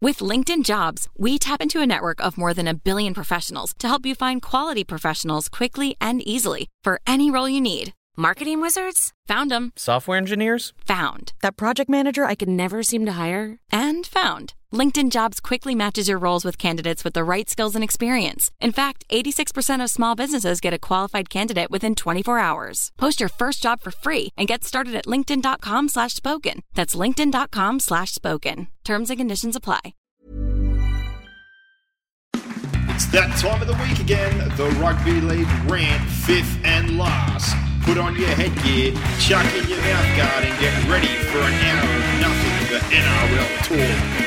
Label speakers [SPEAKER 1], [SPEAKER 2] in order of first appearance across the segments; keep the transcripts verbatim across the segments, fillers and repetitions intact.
[SPEAKER 1] With LinkedIn Jobs, we tap into a network of more than a billion professionals to help you find quality professionals quickly and easily for any role you need. Marketing wizards? Found them.
[SPEAKER 2] Software engineers?
[SPEAKER 1] Found. That project manager I could never seem to hire? And found. LinkedIn Jobs quickly matches your roles with candidates with the right skills and experience. In fact, eighty-six percent of small businesses get a qualified candidate within twenty-four hours. Post your first job for free and get started at linkedin.com slash spoken. That's linkedin.com slash spoken. Terms and conditions apply.
[SPEAKER 3] It's that time of the week again. The Rugby League rant, fifth and last. Put on your headgear, chuck in your mouthguard and get ready for an hour of nothing but N R L talk.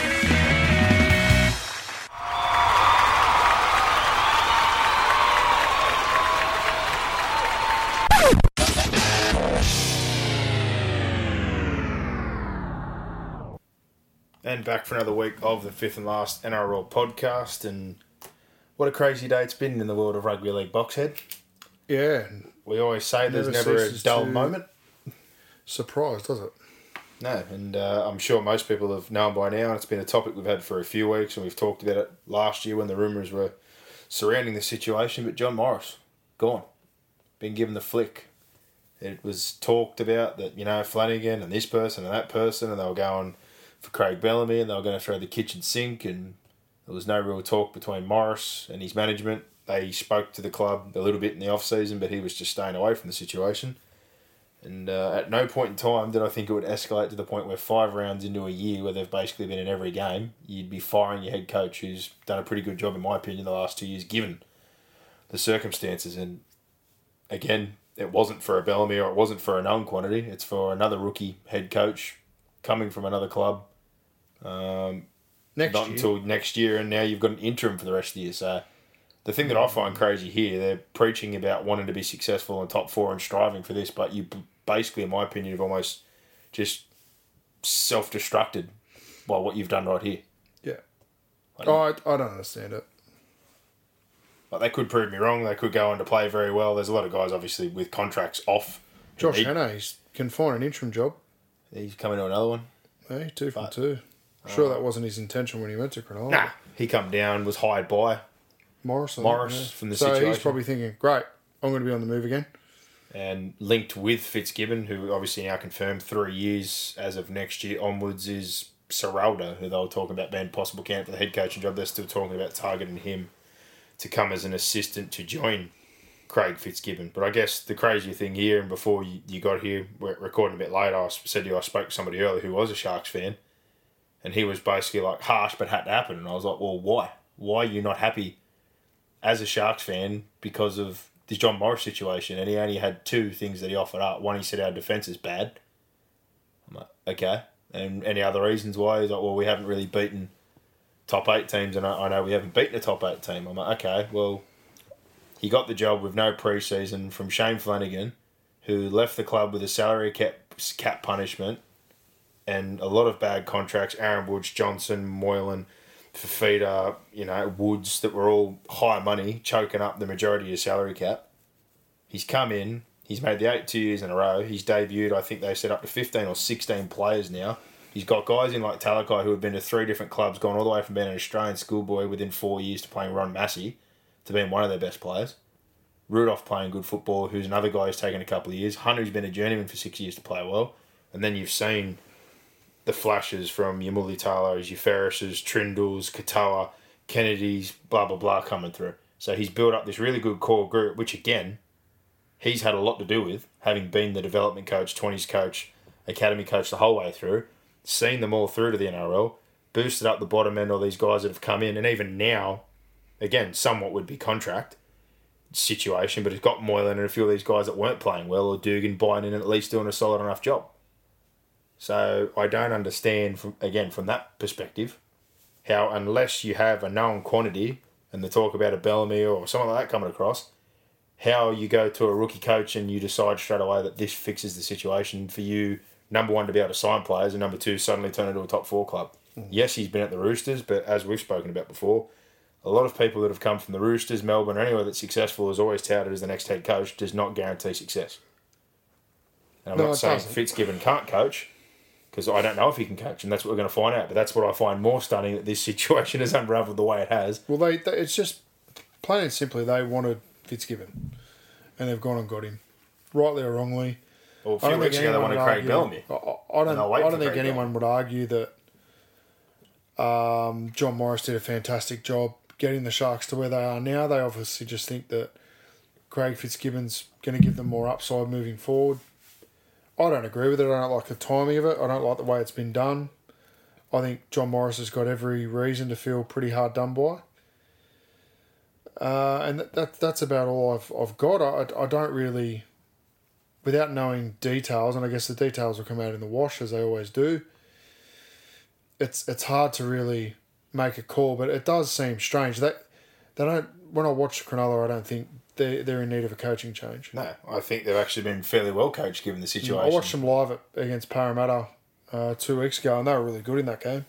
[SPEAKER 3] And back for another week of the fifth and last N R L podcast, and what a crazy day it's been in the world of Rugby League Boxhead.
[SPEAKER 4] Yeah.
[SPEAKER 3] We always say there's never, never a dull moment.
[SPEAKER 4] Surprised, does it?
[SPEAKER 3] No, and uh, I'm sure most people have known by now, and it's been a topic we've had for a few weeks, and we've talked about it last year when the rumours were surrounding the situation, but John Morris, gone. Been given the flick. It was talked about that, you know, Flanagan and this person and that person, and they were going for Craig Bellamy, and they were going to throw the kitchen sink, and there was no real talk between Morris and his management. They spoke to the club a little bit in the off-season, but he was just staying away from the situation. And uh, at no point in time did I think it would escalate to the point where five rounds into a year where they've basically been in every game, you'd be firing your head coach, who's done a pretty good job, in my opinion, the last two years, given the circumstances. And again, it wasn't for a Bellamy or it wasn't for a known quantity. It's for another rookie head coach coming from another club. Um,
[SPEAKER 4] next
[SPEAKER 3] not
[SPEAKER 4] year.
[SPEAKER 3] until next year, and now you've got an interim for the rest of the year. So the thing that I find crazy here, they're preaching about wanting to be successful in top four and striving for this, but you basically, in my opinion, have almost just self-destructed by what you've done right here.
[SPEAKER 4] Yeah.
[SPEAKER 3] Like,
[SPEAKER 4] oh, I, I don't understand it.
[SPEAKER 3] Like, they could prove me wrong. They could go on to play very well. There's a lot of guys, obviously, with contracts off.
[SPEAKER 4] Josh
[SPEAKER 3] he,
[SPEAKER 4] Hannah, he's can find an interim job.
[SPEAKER 3] He's coming to another one.
[SPEAKER 4] Hey, two from
[SPEAKER 3] But,
[SPEAKER 4] two. Sure,
[SPEAKER 3] uh,
[SPEAKER 4] that wasn't his intention when he went to Cronulla.
[SPEAKER 3] Nah, he come down, was hired by
[SPEAKER 4] Morris.
[SPEAKER 3] Morris
[SPEAKER 4] yeah.
[SPEAKER 3] from the
[SPEAKER 4] so
[SPEAKER 3] situation.
[SPEAKER 4] So he's probably thinking, great, I'm going to be on the move again.
[SPEAKER 3] And linked with Fitzgibbon, who obviously now confirmed three years as of next year onwards, is Serralda, who they were talking about being possible candidate for the head coaching job. They're still talking about targeting him to come as an assistant to join Craig Fitzgibbon. But I guess the crazy thing here, and before you, you got here, we're recording a bit later, I said to you I spoke to somebody earlier who was a Sharks fan, and he was basically like, harsh, but had to happen. And I was like, well, why? Why are you not happy as a Sharks fan because of the John Morris situation? And he only had two things that he offered up. One, he said our defence is bad. I'm like, okay. And any other reasons why? He's like, well, we haven't really beaten top eight teams, and I, I know we haven't beaten a top eight team. I'm like, okay, well, he got the job with no pre-season from Shane Flanagan, who left the club with a salary cap, cap punishment and a lot of bad contracts. Aaron Woods, Johnson, Moylan, Fafita, you know, Woods, that were all high money, choking up the majority of your salary cap. He's come in, he's made the eight two years in a row. He's debuted, I think they set up to fifteen or sixteen players now. He's got guys in like Talakai who have been to three different clubs, gone all the way from being an Australian schoolboy within four years to playing Ron Massey to being one of their best players. Rudolph playing good football, who's another guy who's taken a couple of years. Hunter, who's been a journeyman for six years to play well. And then you've seen the flashes from your Mulitalos, your Ferrises, Trindles, Katoa, Kennedys, blah, blah, blah, coming through. So he's built up this really good core group, which, again, he's had a lot to do with, having been the development coach, twenties coach, academy coach the whole way through, seen them all through to the N R L, boosted up the bottom end, all these guys that have come in, and even now, again, somewhat would be contract situation, but it's got Moylan and a few of these guys that weren't playing well, or Dugan buying in and at least doing a solid enough job. So I don't understand, from again, from that perspective, how unless you have a known quantity, and the talk about a Bellamy or something like that coming across, how you go to a rookie coach and you decide straight away that this fixes the situation for you, number one, to be able to sign players, and number two, suddenly turn into a top four club. Mm. Yes, he's been at the Roosters, but as we've spoken about before, a lot of people that have come from the Roosters, Melbourne, or anywhere that's successful is always touted as the next head coach, does not guarantee success. And I'm
[SPEAKER 4] No,
[SPEAKER 3] not
[SPEAKER 4] it
[SPEAKER 3] saying
[SPEAKER 4] doesn't.
[SPEAKER 3] Fitzgibbon can't coach, Because I don't know if he can coach, and that's what we're going to find out. But that's what I find more stunning, that this situation has unravelled the way it has.
[SPEAKER 4] Well, they, they it's just plain and simply they wanted Fitzgibbon, and they've gone and got him, rightly or wrongly.
[SPEAKER 3] Well, a few weeks ago they wanted Craig
[SPEAKER 4] argue,
[SPEAKER 3] Bellamy.
[SPEAKER 4] I, I don't. I don't think
[SPEAKER 3] Craig
[SPEAKER 4] anyone
[SPEAKER 3] Bellamy.
[SPEAKER 4] would argue that um, John Morris did a fantastic job getting the Sharks to where they are now. They obviously just think that Craig Fitzgibbon's going to give them more upside moving forward. I don't agree with it. I don't like the timing of it. I don't like the way it's been done. I think John Morris has got every reason to feel pretty hard done by. Uh, and that, that that's about all I've I've got. I, I don't really, without knowing details, and I guess the details will come out in the wash as they always do. It's it's hard to really make a call, but it does seem strange that they don't. When I watch Cronulla, I don't think they they're in need of a coaching change.
[SPEAKER 3] No, I think they've actually been fairly well coached given the situation.
[SPEAKER 4] I watched them live at, against Parramatta uh, two weeks ago, and they were really good in that game.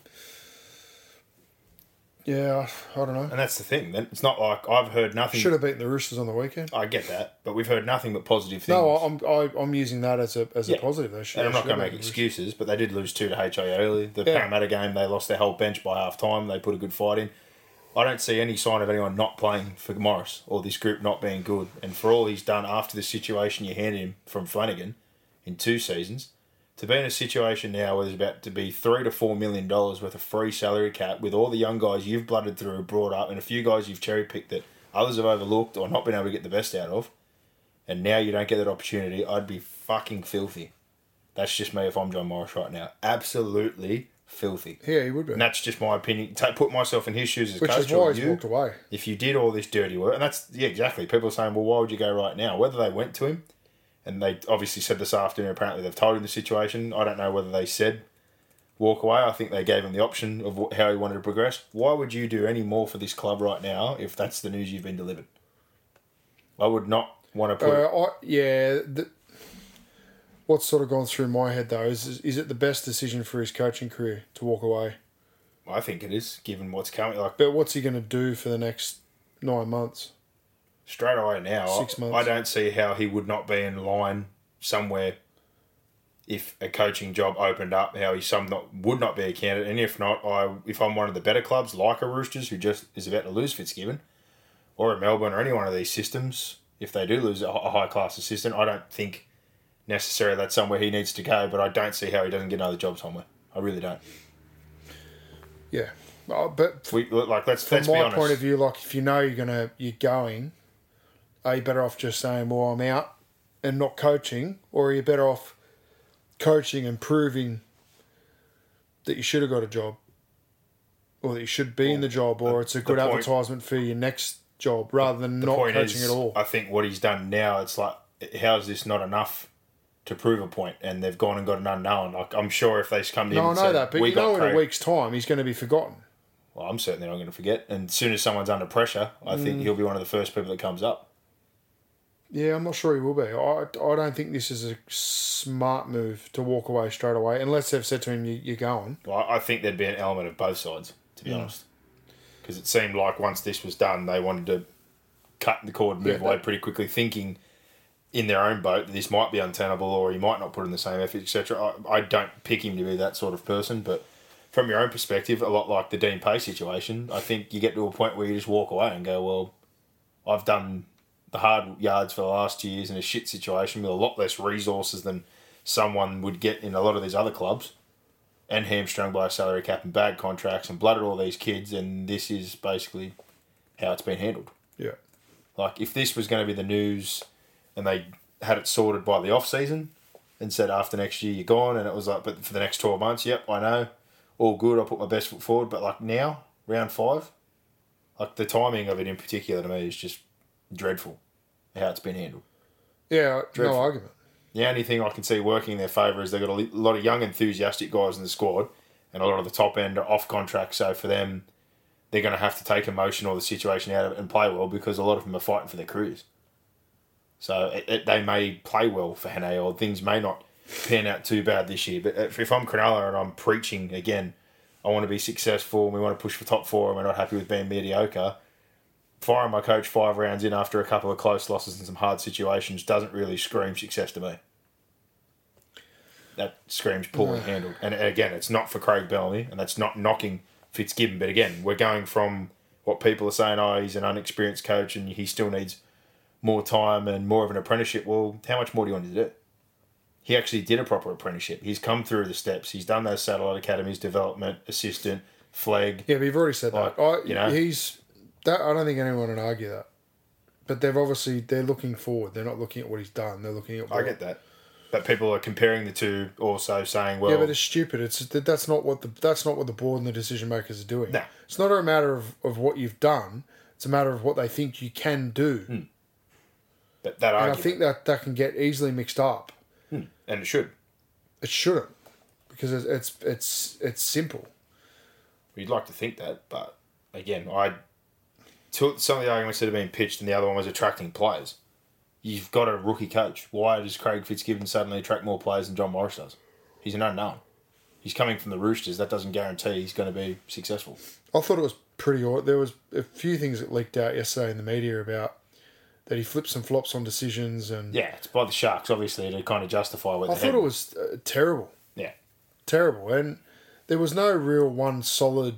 [SPEAKER 4] Yeah, I don't know.
[SPEAKER 3] And that's the thing. Then it's not like I've heard nothing.
[SPEAKER 4] Should have beaten the Roosters on the weekend.
[SPEAKER 3] I get that, but we've heard nothing but positive things.
[SPEAKER 4] No, I'm I, I'm using that as a as
[SPEAKER 3] Yeah.
[SPEAKER 4] a positive. They should,
[SPEAKER 3] And I'm
[SPEAKER 4] they
[SPEAKER 3] not
[SPEAKER 4] should
[SPEAKER 3] going to
[SPEAKER 4] have
[SPEAKER 3] make
[SPEAKER 4] beaten the
[SPEAKER 3] excuses, but they did lose two to H I early. The
[SPEAKER 4] Yeah.
[SPEAKER 3] Parramatta game, they lost their whole bench by half time. They put a good fight in. I don't see any sign of anyone not playing for Morris or this group not being good. And for all he's done after the situation you handed him from Flanagan in two seasons, to be in a situation now where there's about to be three to four million dollars worth of free salary cap with all the young guys you've blooded through, brought up, and a few guys you've cherry picked that others have overlooked or not been able to get the best out of, and now you don't get that opportunity, I'd be fucking filthy. That's just me if I'm John Morris right now. Absolutely filthy.
[SPEAKER 4] Yeah, he would be.
[SPEAKER 3] And that's just my opinion. Take, put myself in his shoes as
[SPEAKER 4] Which
[SPEAKER 3] coach
[SPEAKER 4] is why
[SPEAKER 3] or
[SPEAKER 4] he's
[SPEAKER 3] you.
[SPEAKER 4] walked away.
[SPEAKER 3] If you did all this dirty work, and that's, yeah, exactly. People are saying, well, why would you go right now? Whether they went to him, and they obviously said this afternoon, apparently they've told him the situation. I don't know whether they said walk away. I think they gave him the option of wh- how he wanted to progress. Why would you do any more for this club right now if that's the news you've been delivered? I would not want to put...
[SPEAKER 4] Uh, I, yeah, the, what's sort of gone through my head though is is it the best decision for his coaching career to walk away?
[SPEAKER 3] I think it is, given what's coming. Like,
[SPEAKER 4] But what's he going to do for the next nine months?
[SPEAKER 3] straight away now,
[SPEAKER 4] Six
[SPEAKER 3] I,
[SPEAKER 4] months.
[SPEAKER 3] I don't see how he would not be in line somewhere if a coaching job opened up, how he some not, would not be a candidate. And if not, I if I'm one of the better clubs, like a Roosters, who just is about to lose Fitzgibbon, or a Melbourne, or any one of these systems, if they do lose a, a high-class assistant, I don't think necessarily that's somewhere he needs to go, but I don't see how he doesn't get another job somewhere. I really don't.
[SPEAKER 4] Yeah, uh, but
[SPEAKER 3] We, like, let's,
[SPEAKER 4] from
[SPEAKER 3] let's be
[SPEAKER 4] my
[SPEAKER 3] honest.
[SPEAKER 4] point of view, like if you know you're gonna you're going, are you better off just saying, "Well, I'm out," and not coaching, or are you better off coaching and proving that you should have got a job, or that you should be in the job, or
[SPEAKER 3] the-
[SPEAKER 4] it's a
[SPEAKER 3] the
[SPEAKER 4] good
[SPEAKER 3] point-
[SPEAKER 4] advertisement for your next job rather than
[SPEAKER 3] The
[SPEAKER 4] not
[SPEAKER 3] point
[SPEAKER 4] coaching
[SPEAKER 3] is,
[SPEAKER 4] at all?
[SPEAKER 3] I think what he's done now, it's like, how is this not enough to prove a point? And they've gone and got an unknown. Like, I'm sure if they come to him
[SPEAKER 4] No, I
[SPEAKER 3] and
[SPEAKER 4] know
[SPEAKER 3] said,
[SPEAKER 4] that, but
[SPEAKER 3] we
[SPEAKER 4] you
[SPEAKER 3] got
[SPEAKER 4] know, in
[SPEAKER 3] Craig,
[SPEAKER 4] a week's time, he's going to be forgotten.
[SPEAKER 3] well, I'm certainly not going to forget. And as soon as someone's under pressure, I
[SPEAKER 4] Mm.
[SPEAKER 3] think he'll be one of the first people that comes up.
[SPEAKER 4] Yeah, I'm not sure he will be. I, I don't think this is a smart move to walk away straight away, unless they've said to him, you, "You're going."
[SPEAKER 3] Well, I think there'd be an element of both sides, to be
[SPEAKER 4] Mm.
[SPEAKER 3] honest. Because it seemed like once this was done, they wanted to cut the cord and move
[SPEAKER 4] Yeah,
[SPEAKER 3] away
[SPEAKER 4] that-
[SPEAKER 3] pretty quickly, thinking in their own boat that this might be untenable or he might not put in the same effort, et cetera. I, I don't pick him to be that sort of person, but from your own perspective, a lot like the Dean Pay situation, I think you get to a point where you just walk away and go, well, I've done the hard yards for the last two years in a shit situation with a lot less resources than someone would get in a lot of these other clubs, and hamstrung by a salary cap and bad contracts and blooded all these kids, and this is basically how it's been handled.
[SPEAKER 4] Yeah.
[SPEAKER 3] Like, if this was going to be the news and they had it sorted by the off-season and said after next year you're gone, and it was like, but for the next twelve months, yep, I know, all good, I'll put my best foot forward, but like now, round five, like the timing of it in particular to me is just dreadful, how it's been handled.
[SPEAKER 4] Yeah,
[SPEAKER 3] Dreadful.
[SPEAKER 4] no argument.
[SPEAKER 3] The only thing I can see working in their favour is they've got a li- lot of young, enthusiastic guys in the squad, and a lot of the top end are off contract. So for them, they're going to have to take emotion or the situation out of it and play well because a lot of them are fighting for their careers. So it, it, they may play well for Hane, or things may not pan out too bad this year. But if, if I'm Cronulla and I'm preaching again, I want to be successful and we want to push for top four and we're not happy with being mediocre, firing my coach five rounds in after a couple of close losses and some hard situations doesn't really scream success to me. that screams poorly handled. And again, it's not for Craig Bellamy, and that's not knocking Fitzgibbon. But again, we're going from what people are saying, oh, he's an unexperienced coach and he still needs more time and more of an apprenticeship. Well, how much more do you want to do? He actually did a proper apprenticeship. He's come through the steps. He's done those satellite academies, development, assistant, flag.
[SPEAKER 4] Yeah, but you've already said
[SPEAKER 3] Like,
[SPEAKER 4] that. I,
[SPEAKER 3] you know.
[SPEAKER 4] he's that. I don't think anyone would argue that. But they've obviously they're looking forward. They're not looking at what he's done. They're looking at. What,
[SPEAKER 3] I get that. But people are comparing the two, also saying, well...
[SPEAKER 4] yeah, but it's stupid. It's that's not what the that's not what the board and the decision makers are doing.
[SPEAKER 3] No.
[SPEAKER 4] It's not a matter of, of what you've done. It's a matter of what they think you can do.
[SPEAKER 3] Hmm. But that
[SPEAKER 4] and
[SPEAKER 3] argument...
[SPEAKER 4] I think that that can get easily mixed up.
[SPEAKER 3] Hmm. And it should.
[SPEAKER 4] It shouldn't, because it's it's it's, it's simple.
[SPEAKER 3] You'd like to think that, but again, I... Some of the arguments that have been pitched and the other one was attracting players. You've got a rookie coach. Why does Craig Fitzgibbon suddenly attract more players than John Morris does? He's an unknown. He's coming from the Roosters. That doesn't guarantee he's going to be successful.
[SPEAKER 4] I thought it was pretty odd. There was a few things that leaked out yesterday in the media about that he flips and flops on decisions. And
[SPEAKER 3] Yeah, it's by the Sharks, obviously, to kind of justify what
[SPEAKER 4] I
[SPEAKER 3] they're
[SPEAKER 4] thought it was uh, terrible.
[SPEAKER 3] Yeah.
[SPEAKER 4] Terrible. And there was no real one solid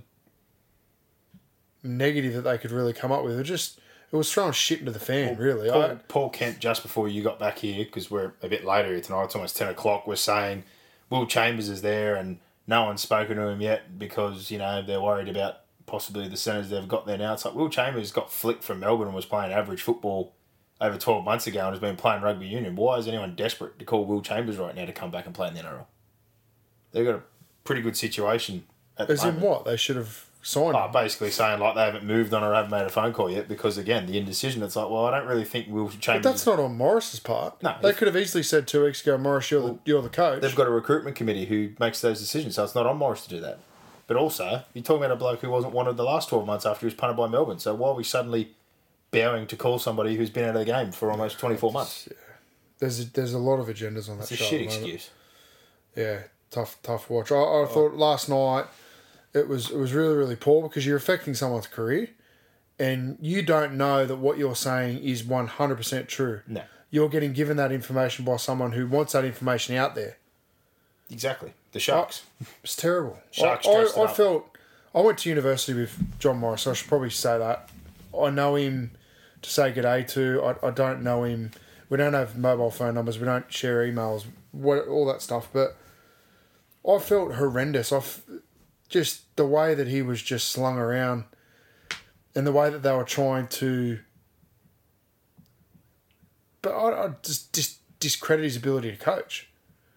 [SPEAKER 4] negative that they could really come up with. It was just... It was throwing shit into the fan, well, really.
[SPEAKER 3] Paul,
[SPEAKER 4] I,
[SPEAKER 3] Paul Kent, just before you got back here, because we're a bit later here tonight, it's almost ten o'clock, was saying Will Chambers is there and no one's spoken to him yet because, you know, they're worried about possibly the centres they've got there now. It's like Will Chambers got flicked from Melbourne and was playing average football over twelve months ago and has been playing rugby union. Why is anyone desperate to call Will Chambers right now to come back and play in the N R L? They've got a pretty good situation at the
[SPEAKER 4] as
[SPEAKER 3] moment.
[SPEAKER 4] in what? They should have signed
[SPEAKER 3] Oh,
[SPEAKER 4] him.
[SPEAKER 3] basically saying like they haven't moved on or haven't made a phone call yet because, again, the indecision, it's like, well, I don't really think Will Chambers...
[SPEAKER 4] But that's not on Morris's part.
[SPEAKER 3] No.
[SPEAKER 4] They could have easily said two weeks ago, Morris, you're,
[SPEAKER 3] Well,
[SPEAKER 4] the, you're the coach.
[SPEAKER 3] They've got a recruitment committee who makes those decisions, so it's not on Morris to do that. But also, you're talking about a bloke who wasn't wanted the last twelve months after he was punted by Melbourne, so why are we suddenly bowing to call somebody who's been out of the game for almost twenty-four months?
[SPEAKER 4] Yeah. There's, a, there's a lot of agendas on that
[SPEAKER 3] It's a
[SPEAKER 4] show
[SPEAKER 3] shit
[SPEAKER 4] at the moment.
[SPEAKER 3] excuse.
[SPEAKER 4] Yeah, tough tough watch. I, I thought last night it was it was really, really poor because you're affecting someone's career and you don't know that what you're saying is one hundred percent true.
[SPEAKER 3] No.
[SPEAKER 4] You're getting given that information by someone who wants that information out there.
[SPEAKER 3] Exactly. The Sharks.
[SPEAKER 4] It's terrible.
[SPEAKER 3] Sharks
[SPEAKER 4] I,
[SPEAKER 3] dressed
[SPEAKER 4] I, I
[SPEAKER 3] up.
[SPEAKER 4] felt... I went to university with John Morris, so I should probably say that. I know him to say g'day to. I, I don't know him. We don't have mobile phone numbers. We don't share emails. What, all that stuff. But I felt horrendous. I f- just the way that he was just slung around and the way that they were trying to... But I, I just, just discredit his ability to coach.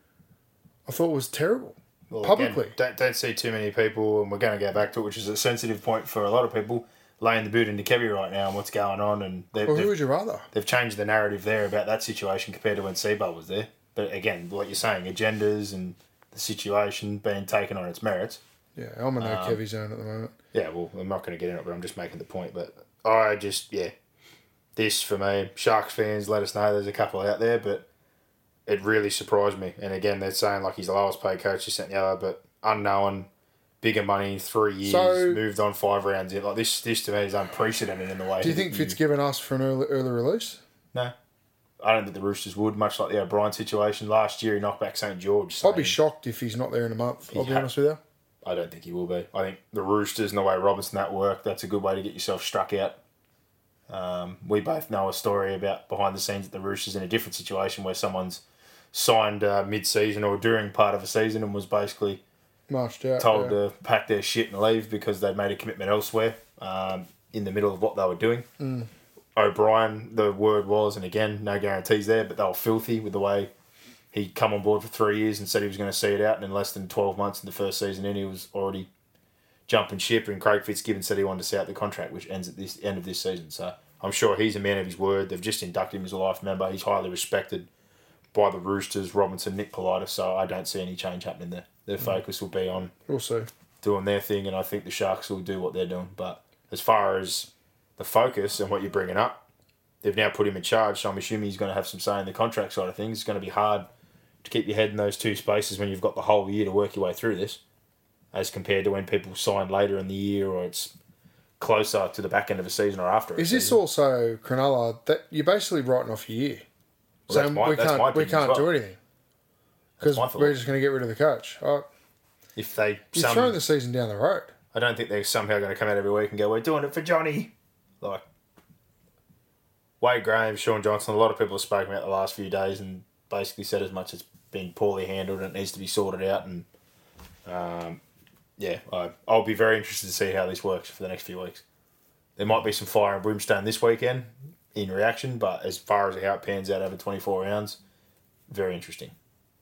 [SPEAKER 4] I thought it was terrible.
[SPEAKER 3] Well,
[SPEAKER 4] Publicly.
[SPEAKER 3] Again, don't, don't see too many people, and we're going to go back to it, which is a sensitive point for a lot of people, laying the boot into Kevy right now and what's going on. And they've,
[SPEAKER 4] Well, who
[SPEAKER 3] they've,
[SPEAKER 4] would you rather?
[SPEAKER 3] they've changed the narrative there about that situation compared to when Seabell was there. But again, like you're saying, agendas and the situation being taken on its merits.
[SPEAKER 4] Yeah, I'm in no
[SPEAKER 3] Um,
[SPEAKER 4] Kevy zone at the moment.
[SPEAKER 3] Yeah, well, I'm not going to get in it, but I'm just making the point. But I just, yeah, this for me, Sharks fans, let us know there's a couple out there, but it really surprised me. And again, they're saying like he's the lowest paid coach, this and the other, but unknown, bigger money, three years,
[SPEAKER 4] So-
[SPEAKER 3] moved on five rounds. Like this, this to me is unprecedented in the way.
[SPEAKER 4] Do you think Fitzgibbon asked for an early, early release?
[SPEAKER 3] No. I don't think the Roosters would, much like the O'Brien situation. Last year, he knocked back Saint George. Saying,
[SPEAKER 4] I'd be shocked if he's not there in a month. I'll be
[SPEAKER 3] Yeah.
[SPEAKER 4] honest with you.
[SPEAKER 3] I don't think he will be. I think the Roosters and the way Robinson that work, that's a good way to get yourself struck out. Um, we both know a story about behind the scenes at the Roosters in a different situation where someone's signed uh, mid-season or during part of a season and was basically
[SPEAKER 4] Marched out.
[SPEAKER 3] told
[SPEAKER 4] yeah.
[SPEAKER 3] to pack their shit and leave because they'd made a commitment elsewhere um, in the middle of what they were doing.
[SPEAKER 4] Mm.
[SPEAKER 3] O'Brien, the word was, and again, no guarantees there, but they were filthy with the way he'd come on board for three years and said he was going to see it out, and in less than twelve months in the first season in, he was already jumping ship, and Craig Fitzgibbon said he wanted to see out the contract, which ends at this end of this season. So I'm sure he's a man of his word. They've just inducted him as a life member. He's highly respected by the Roosters, Robinson, Nick Politis, so I don't see any change happening there. Their focus will be on
[SPEAKER 4] We'll see.
[SPEAKER 3] doing their thing, and I think the Sharks will do what they're doing. But as far as the focus and what you're bringing up, they've now put him in charge, so I'm assuming he's going to have some say in the contract side of things. It's going to be hard to keep your head in those two spaces when you've got the whole year to work your way through this, as compared to when people sign later in the year or it's closer to the back end of a season or after.
[SPEAKER 4] Is
[SPEAKER 3] a
[SPEAKER 4] this
[SPEAKER 3] season.
[SPEAKER 4] also, Cronulla, that you're basically writing off your year?
[SPEAKER 3] Well, that's
[SPEAKER 4] Saying
[SPEAKER 3] my-
[SPEAKER 4] we
[SPEAKER 3] that's
[SPEAKER 4] can't,
[SPEAKER 3] my
[SPEAKER 4] we
[SPEAKER 3] opinion as
[SPEAKER 4] can't
[SPEAKER 3] well.
[SPEAKER 4] do anything. Because
[SPEAKER 3] my thought.
[SPEAKER 4] we're just going to get rid of the coach. Oh,
[SPEAKER 3] If they
[SPEAKER 4] you're
[SPEAKER 3] some,
[SPEAKER 4] throwing the season down the road.
[SPEAKER 3] I don't think they're somehow going to come out every week and go, we're doing it for Johnny. Like, Wade Graham, Sean Johnson, a lot of people have spoken about the last few days and basically said as much as it's been poorly handled and it needs to be sorted out. And, um, yeah, I, I'll be very interested to see how this works for the next few weeks. There might be some fire and brimstone this weekend in reaction, but as far as how it pans out over twenty-four rounds, very interesting.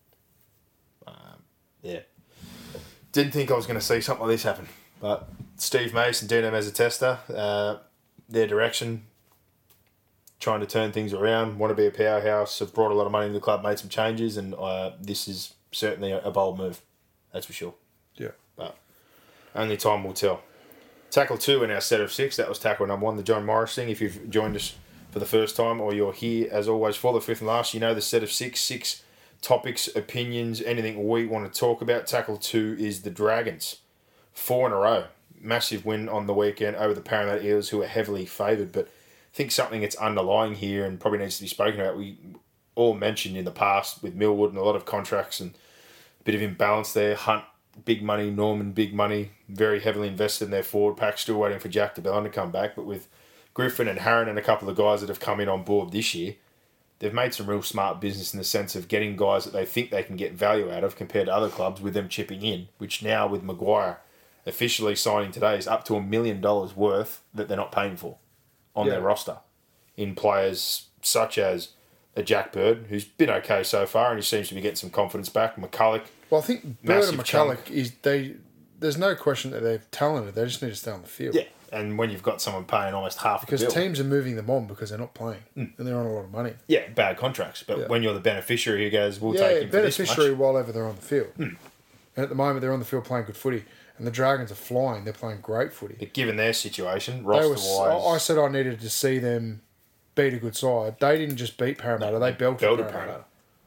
[SPEAKER 3] Um, yeah. Didn't think I was going to see something like this happen. But Steve Mace and Dino Mezzatesta, uh, their direction, trying to turn things around, want to be a powerhouse, have brought a lot of money into the club, made some changes, and uh, this is certainly a, a bold move. That's for sure.
[SPEAKER 4] Yeah.
[SPEAKER 3] But only time will tell. Tackle two in our set of six. That was tackle number one, the John Morris thing. If you've joined us for the first time or you're here, as always, for the fifth and last, you know the set of six, six topics, opinions, anything we want to talk about. Tackle two is the Dragons. Four in a row. Massive win on the weekend over the Parramatta Eels, who are heavily favoured. But I think something that's underlying here and probably needs to be spoken about, we all mentioned in the past with Millwood and a lot of contracts and a bit of imbalance there. Hunt, big money. Norman, big money. Very heavily invested in their forward pack. Still waiting for Jack DeBellin to come back. But with Griffin and Harron and a couple of guys that have come in on board this year, they've made some real smart business in the sense of getting guys that they think they can get value out of compared to other clubs with them chipping in, which now with Maguire officially signing today is up to a million dollars worth that they're not paying for on
[SPEAKER 4] Yeah.
[SPEAKER 3] their roster in players such as a Jack Bird, who's been okay so far and he seems to be getting some confidence back. McCulloch.
[SPEAKER 4] Well, I think Bird and
[SPEAKER 3] Massive
[SPEAKER 4] McCulloch,
[SPEAKER 3] chunk.
[SPEAKER 4] is they. There's no question that they're talented. They just need to stay on the field.
[SPEAKER 3] Yeah, and when you've got someone paying almost half
[SPEAKER 4] Because
[SPEAKER 3] the bill.
[SPEAKER 4] teams are moving them on because they're not playing.
[SPEAKER 3] Mm.
[SPEAKER 4] And they're on a lot of money.
[SPEAKER 3] Yeah, bad contracts. But
[SPEAKER 4] Yeah.
[SPEAKER 3] when you're the beneficiary who goes, we'll
[SPEAKER 4] yeah,
[SPEAKER 3] take him for this
[SPEAKER 4] beneficiary
[SPEAKER 3] much.
[SPEAKER 4] while ever they're on the field.
[SPEAKER 3] Mm.
[SPEAKER 4] And at the moment, they're on the field playing good footy. And the Dragons are flying. They're playing great footy.
[SPEAKER 3] But given their situation,
[SPEAKER 4] They
[SPEAKER 3] roster-wise...
[SPEAKER 4] were, I I said I needed to see them beat a good side. They didn't just beat Parramatta.
[SPEAKER 3] No,
[SPEAKER 4] they
[SPEAKER 3] they
[SPEAKER 4] belted,
[SPEAKER 3] belted
[SPEAKER 4] Parramatta.
[SPEAKER 3] Parramatta.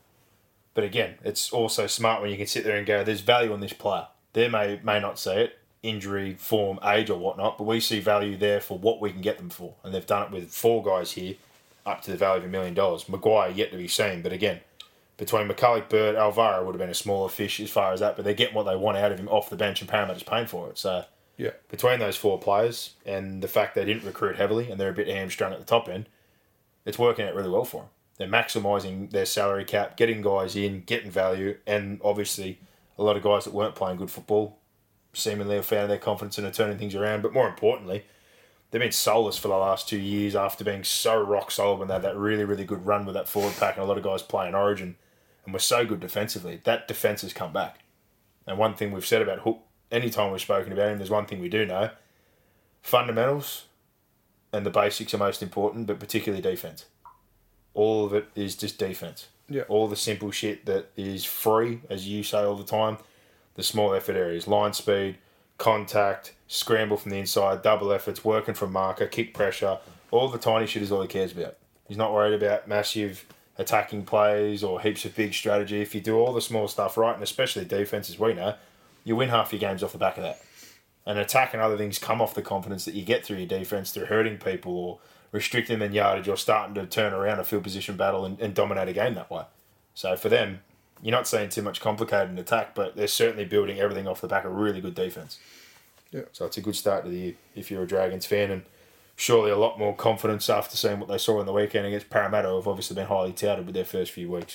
[SPEAKER 3] But again, it's also smart when you can sit there and go, there's value on this player. They may may not see it, injury, form, age or whatnot, but we see value there for what we can get them for. And they've done it with four guys here, up to the value of a million dollars. Maguire yet to be seen, but again, between McCulloch, Bird, Alvaro would have been a smaller fish as far as that, but they're getting what they want out of him off the bench and Parramatta's paying for it. So
[SPEAKER 4] Yeah.
[SPEAKER 3] between those four players and the fact they didn't recruit heavily and they're a bit hamstrung at the top end, it's working out really well for them. They're maximising their salary cap, getting guys in, getting value, and obviously a lot of guys that weren't playing good football seemingly have found their confidence and are turning things around. But more importantly, they've been soulless for the last two years after being so rock solid when they had that really, really good run with that forward pack and a lot of guys playing Origin and were so good defensively. That defence has come back. And one thing we've said about Hook, anytime we've spoken about him, there's one thing we do know. Fundamentals and the basics are most important, but particularly defence. All of it is just defence.
[SPEAKER 4] Yeah.
[SPEAKER 3] All the simple shit that is free, as you say all the time, the small effort areas, line speed, contact, scramble from the inside, double efforts, working from marker, kick pressure, all the tiny shit is all he cares about. He's not worried about massive attacking plays or heaps of big strategy. If you do all the small stuff right, and especially defence, as we know, you win half your games off the back of that. And attack and other things come off the confidence that you get through your defence, through hurting people or restricting them in yardage or starting to turn around a field position battle and, and dominate a game that way. So for them, you're not seeing too much complicated attack, but they're certainly building everything off the back of really good defence.
[SPEAKER 4] Yeah.
[SPEAKER 3] So it's a good start to the year if you're a Dragons fan, and surely a lot more confidence after seeing what they saw in the weekend against Parramatta, who have obviously been highly touted with their first few weeks.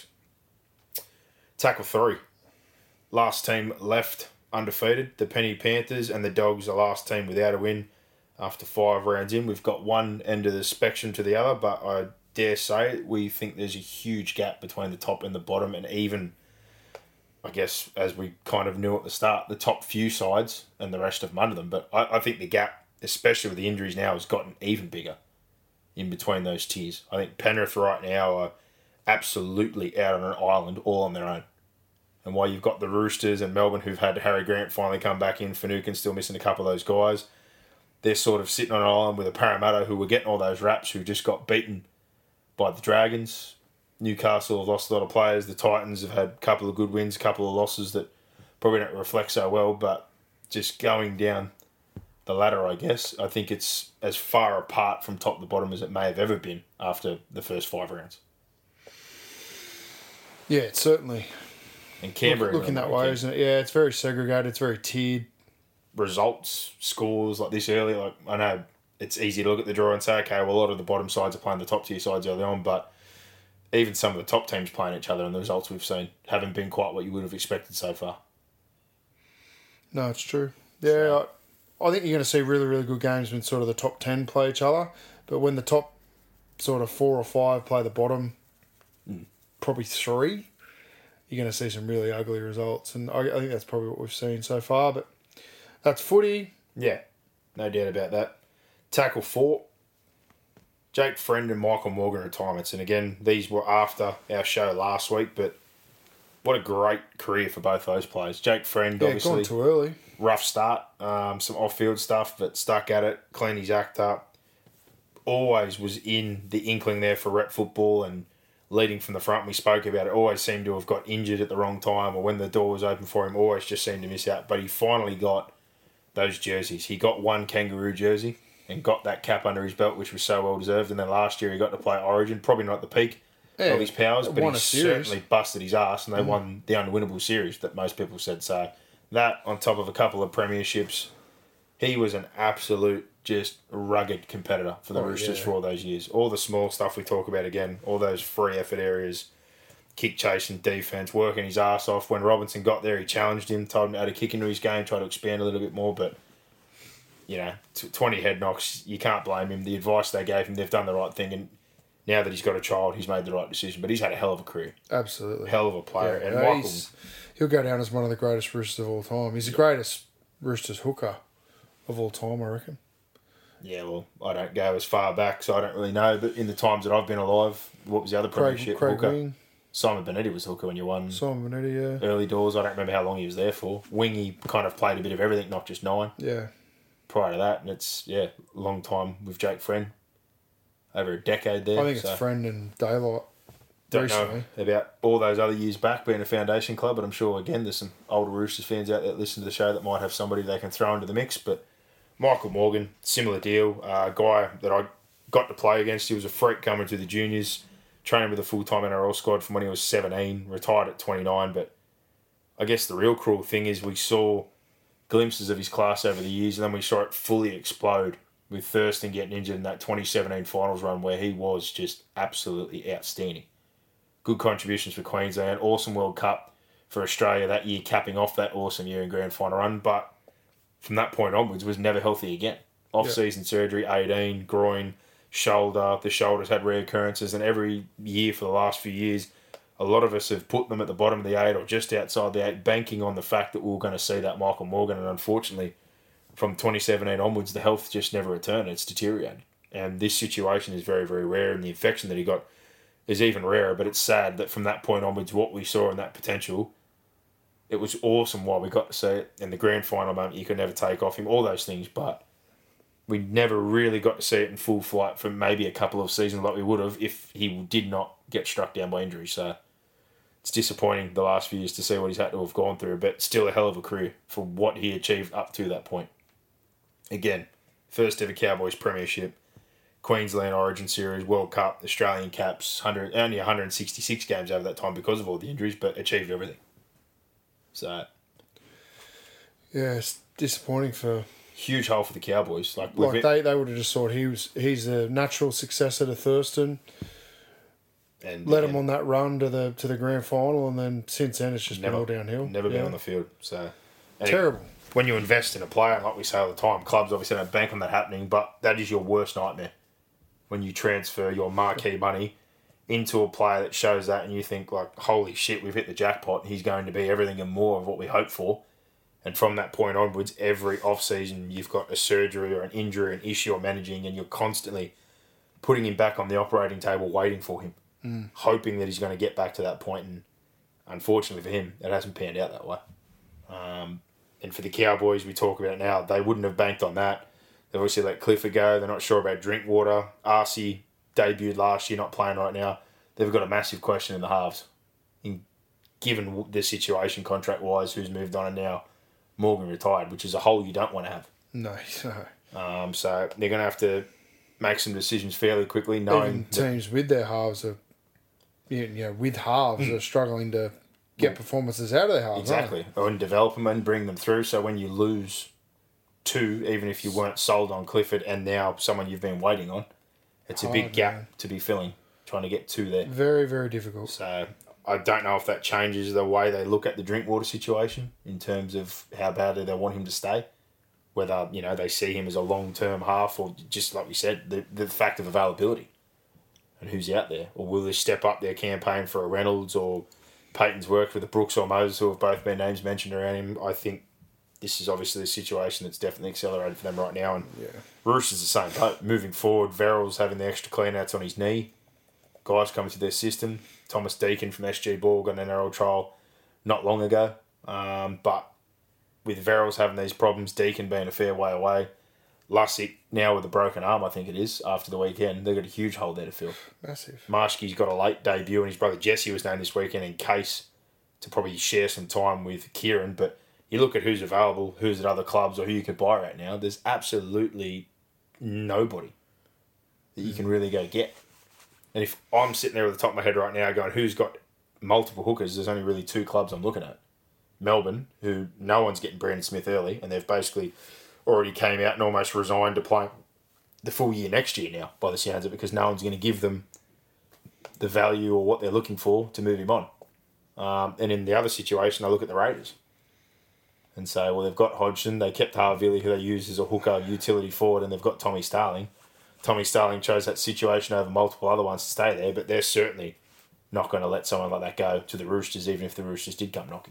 [SPEAKER 3] Tackle three. Last team left undefeated. The Penny Panthers and the Dogs, the last team without a win after five rounds in. We've got one end of the spectrum to the other, but I dare say we think there's a huge gap between the top and the bottom, and even, I guess, as we kind of knew at the start, the top few sides and the rest of them under them. But I, I think the gap, especially with the injuries now, has gotten even bigger in between those tiers. I think Penrith right now are absolutely out on an island all on their own. And while you've got the Roosters and Melbourne who've had Harry Grant finally come back in, Finucane still missing a couple of those guys, they're sort of sitting on an island with a Parramatta who were getting all those raps, who just got beaten by the Dragons. Newcastle have lost a lot of players. The Titans have had a couple of good wins, a couple of losses that probably don't reflect so well, but just going down the ladder, I guess, I think it's as far apart from top to bottom as it may have ever been after the first five rounds.
[SPEAKER 4] Yeah, it's certainly
[SPEAKER 3] And Canberra
[SPEAKER 4] Look, looking that way, isn't it? Yeah, it's very segregated. It's very tiered.
[SPEAKER 3] Results, scores like this early. Like I know it's easy to look at the draw and say, okay, well, a lot of the bottom sides are playing the top tier sides early on, but even some of the top teams playing each other, and the results we've seen haven't been quite what you would have expected so far.
[SPEAKER 4] No, it's true. Yeah, so, I, I think you're going to see really, really good games when sort of the top ten play each other, but when the top sort of four or five play the bottom, mm. probably three, you're going to see some really ugly results, and I, I think that's probably what we've seen so far. But that's footy.
[SPEAKER 3] Yeah, no doubt about that. Tackle four, Jake Friend and Michael Morgan retirements, and again, these were after our show last week, but what a great career for both those players. Jake Friend,
[SPEAKER 4] yeah,
[SPEAKER 3] obviously,
[SPEAKER 4] gone too early.
[SPEAKER 3] Rough start, um, some off-field stuff, but stuck at it, cleaned his act up. Always was in the inkling there for rep football and leading from the front. We spoke about it. Always seemed to have got injured at the wrong time, or when the door was open for him, always just seemed to miss out. But he finally got those jerseys. He got one Kangaroo jersey and got that cap under his belt, which was so well deserved. And then last year he got to play Origin, probably not at the peak yeah, of his powers, but he certainly busted his ass, and they mm. won the unwinnable series that most people said. So that, on top of a couple of premierships, he was an absolute, just rugged competitor for the oh, Roosters yeah. for all those years. All the small stuff we talk about again, all those free effort areas, kick chasing, defence, working his ass off. When Robinson got there, he challenged him, told him how to kick into his game, try to expand a little bit more, but you know, twenty head knocks, you can't blame him. The advice they gave him, they've done the right thing, and now that he's got a child, he's made the right decision. But he's had a hell of a career.
[SPEAKER 4] Absolutely.
[SPEAKER 3] Hell of a player.
[SPEAKER 4] Yeah,
[SPEAKER 3] and
[SPEAKER 4] no,
[SPEAKER 3] Michael,
[SPEAKER 4] he'll go down as one of the greatest Roosters of all time. He's the greatest Roosters hooker of all time, I reckon.
[SPEAKER 3] Yeah, well, I don't go as far back, so I don't really know. But in the times that I've been alive, what was the other premiership
[SPEAKER 4] Craig
[SPEAKER 3] hooker?
[SPEAKER 4] Wing.
[SPEAKER 3] Simon Benetti was hooker when you won.
[SPEAKER 4] Simon Benetti, yeah.
[SPEAKER 3] Early doors. I don't remember how long he was there for. Wingy kind of played a bit of everything, not just nine.
[SPEAKER 4] Yeah.
[SPEAKER 3] Prior to that, and it's, yeah, a long time with Jake Friend. Over a decade there.
[SPEAKER 4] I think
[SPEAKER 3] so.
[SPEAKER 4] it's Friend and Daylight.
[SPEAKER 3] Don't
[SPEAKER 4] recently.
[SPEAKER 3] know about all those other years back being a foundation club, but I'm sure, again, there's some older Roosters fans out there that listen to the show that might have somebody they can throw into the mix. But Michael Morgan, similar deal. A uh, guy that I got to play against. He was a freak coming to the juniors, trained with a full-time N R L squad from when he was seventeen, retired at twenty-nine. But I guess the real cruel thing is we saw glimpses of his class over the years, and then we saw it fully explode with Thurston getting injured in that twenty seventeen finals run where he was just absolutely outstanding. Good contributions for Queensland, awesome World Cup for Australia that year, capping off that awesome year in grand final run, but from that point onwards was never healthy again. Off-season yep. surgery, eighteen, groin, shoulder, the shoulders had reoccurrences, and every year for the last few years, a lot of us have put them at the bottom of the eight or just outside the eight, banking on the fact that we were going to see that Michael Morgan, and unfortunately, from twenty seventeen onwards, the health just never returned. It's deteriorated. And this situation is very, very rare, and the infection that he got is even rarer, but it's sad that from that point onwards, what we saw in that potential, it was awesome while we got to see it. In the grand final moment, you could never take off him, all those things, but we never really got to see it in full flight for maybe a couple of seasons like we would have if he did not get struck down by injury. So it's disappointing the last few years to see what he's had to have gone through, but still a hell of a career for what he achieved up to that point. Again, first ever Cowboys premiership, Queensland Origin Series, World Cup, Australian caps, one hundred, only one hundred sixty-six games over that time because of all the injuries, but achieved everything. So,
[SPEAKER 4] yeah, it's disappointing for
[SPEAKER 3] huge hole for the Cowboys. Like,
[SPEAKER 4] like they, they would have just thought he was he's a natural successor to Thurston, and let again, him on that run to the to the grand final, and then since then it's just never, been all downhill.
[SPEAKER 3] Never
[SPEAKER 4] yeah.
[SPEAKER 3] been on the field. So
[SPEAKER 4] terrible.
[SPEAKER 3] It, when you invest in a player, like we say all the time, clubs obviously don't bank on that happening, but that is your worst nightmare. When you transfer your marquee money into a player that shows that and you think, like, holy shit, we've hit the jackpot, he's going to be everything and more of what we hope for. And from that point onwards, every off-season you've got a surgery or an injury, an issue or managing, and you're constantly putting him back on the operating table waiting for him, mm. hoping that he's going to get back to that point. And unfortunately for him, it hasn't panned out that way. Um, and for the Cowboys, we talk about it now, they wouldn't have banked on that. They obviously let Clifford go. They're not sure about Drinkwater. Arcee debuted last year, not playing right now. They've got a massive question in the halves. In, given the situation contract-wise, who's moved on and now Morgan retired, which is a hole you don't want to have.
[SPEAKER 4] No, no.
[SPEAKER 3] Um, so they're going to have to make some decisions fairly quickly, knowing
[SPEAKER 4] even teams that, with their halves are, you know, with halves mm. are struggling to get performances out of their halves.
[SPEAKER 3] Exactly. Or and develop them and bring them through. So when you lose two, even if you weren't sold on Clifford and now someone you've been waiting on, it's a
[SPEAKER 4] Hard,
[SPEAKER 3] big gap
[SPEAKER 4] man.
[SPEAKER 3] to be filling, trying to get two there.
[SPEAKER 4] Very, very difficult.
[SPEAKER 3] So I don't know if that changes the way they look at the Drinkwater situation in terms of how badly they want him to stay. Whether, you know, they see him as a long-term half or just, like we said, the, the fact of availability and who's out there. Or will they step up their campaign for a Reynolds, or Peyton's worked with the Brooks or Moses, who have both been names mentioned around him. I think this is obviously a situation that's definitely accelerated for them right now. And
[SPEAKER 4] Yeah.
[SPEAKER 3] Roosh is the same boat. Moving forward, Verrills having the extra clean-outs on his knee. Guys coming to their system. Thomas Deacon from S G Ball got an N R L trial not long ago. Um, but with Verrills having these problems, Deacon being a fair way away, Lussick now with a broken arm, I think it is, after the weekend, they've got a huge hole there to fill.
[SPEAKER 4] Massive.
[SPEAKER 3] Marshke's got a late debut, and his brother Jesse was named this weekend in case to probably share some time with Kieran. But you look at who's available, who's at other clubs, or who you could buy right now, there's absolutely nobody that you can really go get. And if I'm sitting there at the top of my head right now going, who's got multiple hookers, there's only really two clubs I'm looking at. Melbourne, who no one's getting Brandon Smith early, and they've basically already came out and almost resigned to play the full year next year now, by the sounds of it, because no one's going to give them the value or what they're looking for to move him on. Um, and in the other situation, I look at the Raiders and say, well, they've got Hodgson, they kept Harville, who they use as a hooker utility forward, and they've got Tommy Starling. Tommy Starling chose that situation over multiple other ones to stay there, but they're certainly not going to let someone like that go to the Roosters, even if the Roosters did come knocking.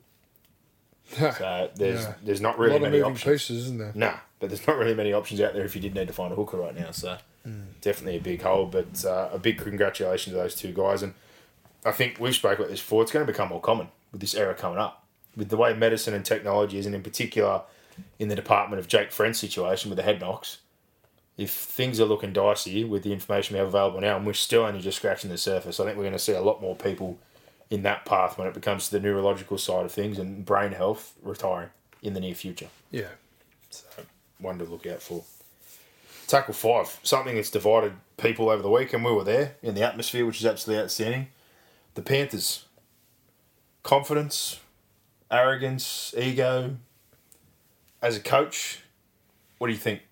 [SPEAKER 3] So there's
[SPEAKER 4] Yeah.
[SPEAKER 3] there's not
[SPEAKER 4] A
[SPEAKER 3] really
[SPEAKER 4] lot of
[SPEAKER 3] many
[SPEAKER 4] moving
[SPEAKER 3] options.
[SPEAKER 4] pieces, isn't there?
[SPEAKER 3] Nah, but there's not really many options out there if you did need to find a hooker right now. So
[SPEAKER 4] Mm.
[SPEAKER 3] definitely a big hole, but uh, a big congratulations to those two guys. And I think we've spoke about this before. It's going to become more common with this era coming up, with the way medicine and technology is, and in particular in the department of Jake Friend's situation with the head knocks. If things are looking dicey with the information we have available now, and we're still only just scratching the surface, I think we're going to see a lot more people in that path when it becomes to the neurological side of things and brain health retiring in the near future.
[SPEAKER 4] Yeah.
[SPEAKER 3] So, one to look out for. Tackle five, something that's divided people over the week, and we were there in the atmosphere, which is absolutely outstanding. The Panthers. Confidence, arrogance, ego. As a coach, what do you think?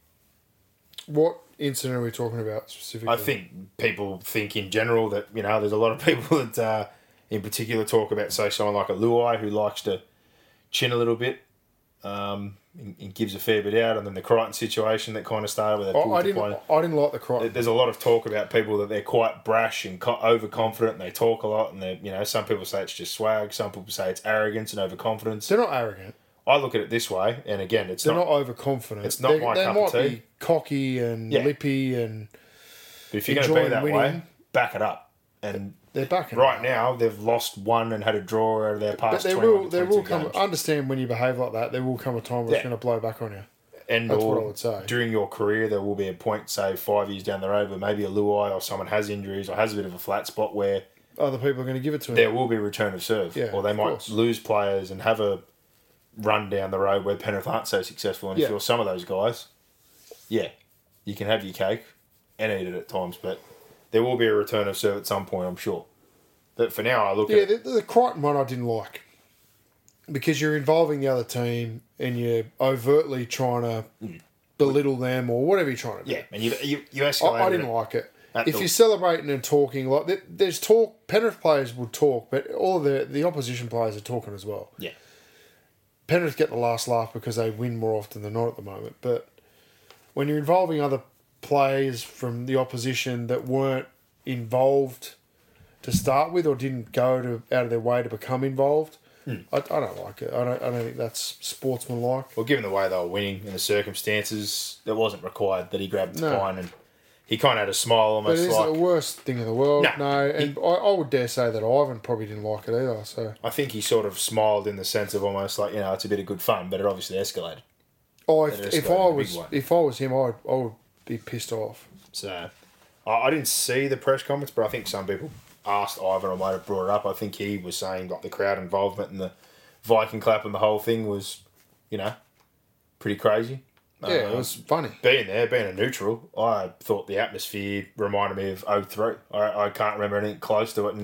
[SPEAKER 4] What incident are we talking about specifically?
[SPEAKER 3] I think people think in general that, you know, there's a lot of people that uh, in particular talk about, say, someone like a Luai who likes to chin a little bit um, and, and gives a fair bit out, and then the Crichton situation that kind of started with that.
[SPEAKER 4] I, I didn't. I didn't like the Crichton.
[SPEAKER 3] There's a lot of talk about people that they're quite brash and co- overconfident, and they talk a lot, and they, you know, some people say it's just swag, some people say it's arrogance and overconfidence.
[SPEAKER 4] They're not arrogant.
[SPEAKER 3] I look at it this way, and again, it's
[SPEAKER 4] They're
[SPEAKER 3] not,
[SPEAKER 4] not, overconfident.
[SPEAKER 3] it's not
[SPEAKER 4] they,
[SPEAKER 3] my
[SPEAKER 4] they
[SPEAKER 3] cup
[SPEAKER 4] might
[SPEAKER 3] of tea.
[SPEAKER 4] be cocky and
[SPEAKER 3] Yeah.
[SPEAKER 4] lippy, and
[SPEAKER 3] But if you're going to be
[SPEAKER 4] enjoying
[SPEAKER 3] that
[SPEAKER 4] winning.
[SPEAKER 3] way, back it up. And
[SPEAKER 4] they're backing
[SPEAKER 3] right
[SPEAKER 4] it.
[SPEAKER 3] now, they've lost one and had a draw out of their
[SPEAKER 4] But
[SPEAKER 3] past
[SPEAKER 4] there
[SPEAKER 3] twenty-one
[SPEAKER 4] will,
[SPEAKER 3] to
[SPEAKER 4] there will
[SPEAKER 3] twenty-two
[SPEAKER 4] come.
[SPEAKER 3] games.
[SPEAKER 4] Understand when you behave like that, there will come a time where it's
[SPEAKER 3] Yeah.
[SPEAKER 4] going to blow back on you.
[SPEAKER 3] And
[SPEAKER 4] That's
[SPEAKER 3] or
[SPEAKER 4] what I would say.
[SPEAKER 3] during your career, there will be a point, say, five years down the road, where maybe a Luai or someone has injuries or has a bit of a flat spot where
[SPEAKER 4] Other people are going to give it to
[SPEAKER 3] there
[SPEAKER 4] them.
[SPEAKER 3] will be a return of serve.
[SPEAKER 4] Yeah,
[SPEAKER 3] or they
[SPEAKER 4] of
[SPEAKER 3] might
[SPEAKER 4] course.
[SPEAKER 3] lose players and have a run down the road where Penrith aren't so successful. And
[SPEAKER 4] Yeah.
[SPEAKER 3] if you're some of those guys, yeah, you can have your cake and eat it at times, but there will be a return of serve at some point, I'm sure. But for now, I look
[SPEAKER 4] Yeah,
[SPEAKER 3] at
[SPEAKER 4] the, the Crichton one I didn't like because you're involving the other team and you're overtly trying to belittle them or whatever you're trying to do.
[SPEAKER 3] yeah, and you you you
[SPEAKER 4] I,
[SPEAKER 3] escalated
[SPEAKER 4] I didn't
[SPEAKER 3] it.
[SPEAKER 4] like it.
[SPEAKER 3] At
[SPEAKER 4] If
[SPEAKER 3] the-
[SPEAKER 4] you're celebrating and talking, like there- there's talk, Penrith players will talk, but all the the opposition players are talking as well.
[SPEAKER 3] Yeah.
[SPEAKER 4] Penrith get the last laugh because they win more often than not at the moment. But when you're involving other players from the opposition that weren't involved to start with or didn't go to out of their way to become involved,
[SPEAKER 3] Hmm.
[SPEAKER 4] I, I don't like it. I don't. I don't think that's sportsmanlike.
[SPEAKER 3] Well, given the way they were winning and the circumstances, it wasn't required that he grabbed the
[SPEAKER 4] No.
[SPEAKER 3] pine, and he kind of had a smile
[SPEAKER 4] But
[SPEAKER 3] almost
[SPEAKER 4] it is
[SPEAKER 3] like...
[SPEAKER 4] the worst thing in the world.
[SPEAKER 3] No,
[SPEAKER 4] No, and I, I would dare say that Ivan probably didn't like it either. So
[SPEAKER 3] I think he sort of smiled in the sense of almost like, you know, it's a bit of good fun, but it obviously escalated.
[SPEAKER 4] oh,
[SPEAKER 3] It
[SPEAKER 4] if,
[SPEAKER 3] is
[SPEAKER 4] if
[SPEAKER 3] quite
[SPEAKER 4] I
[SPEAKER 3] a big
[SPEAKER 4] was
[SPEAKER 3] one.
[SPEAKER 4] if I was him, I would I would be pissed off.
[SPEAKER 3] So I, I didn't see the press comments, but I think some people asked Ivan or might have brought it up. I think he was saying like the crowd involvement and the Viking clap and the whole thing was, you know, pretty crazy.
[SPEAKER 4] Yeah, it
[SPEAKER 3] Um,
[SPEAKER 4] was funny.
[SPEAKER 3] Being there, being a neutral, I thought the atmosphere reminded me of oh three. I, I can't remember anything close to it, and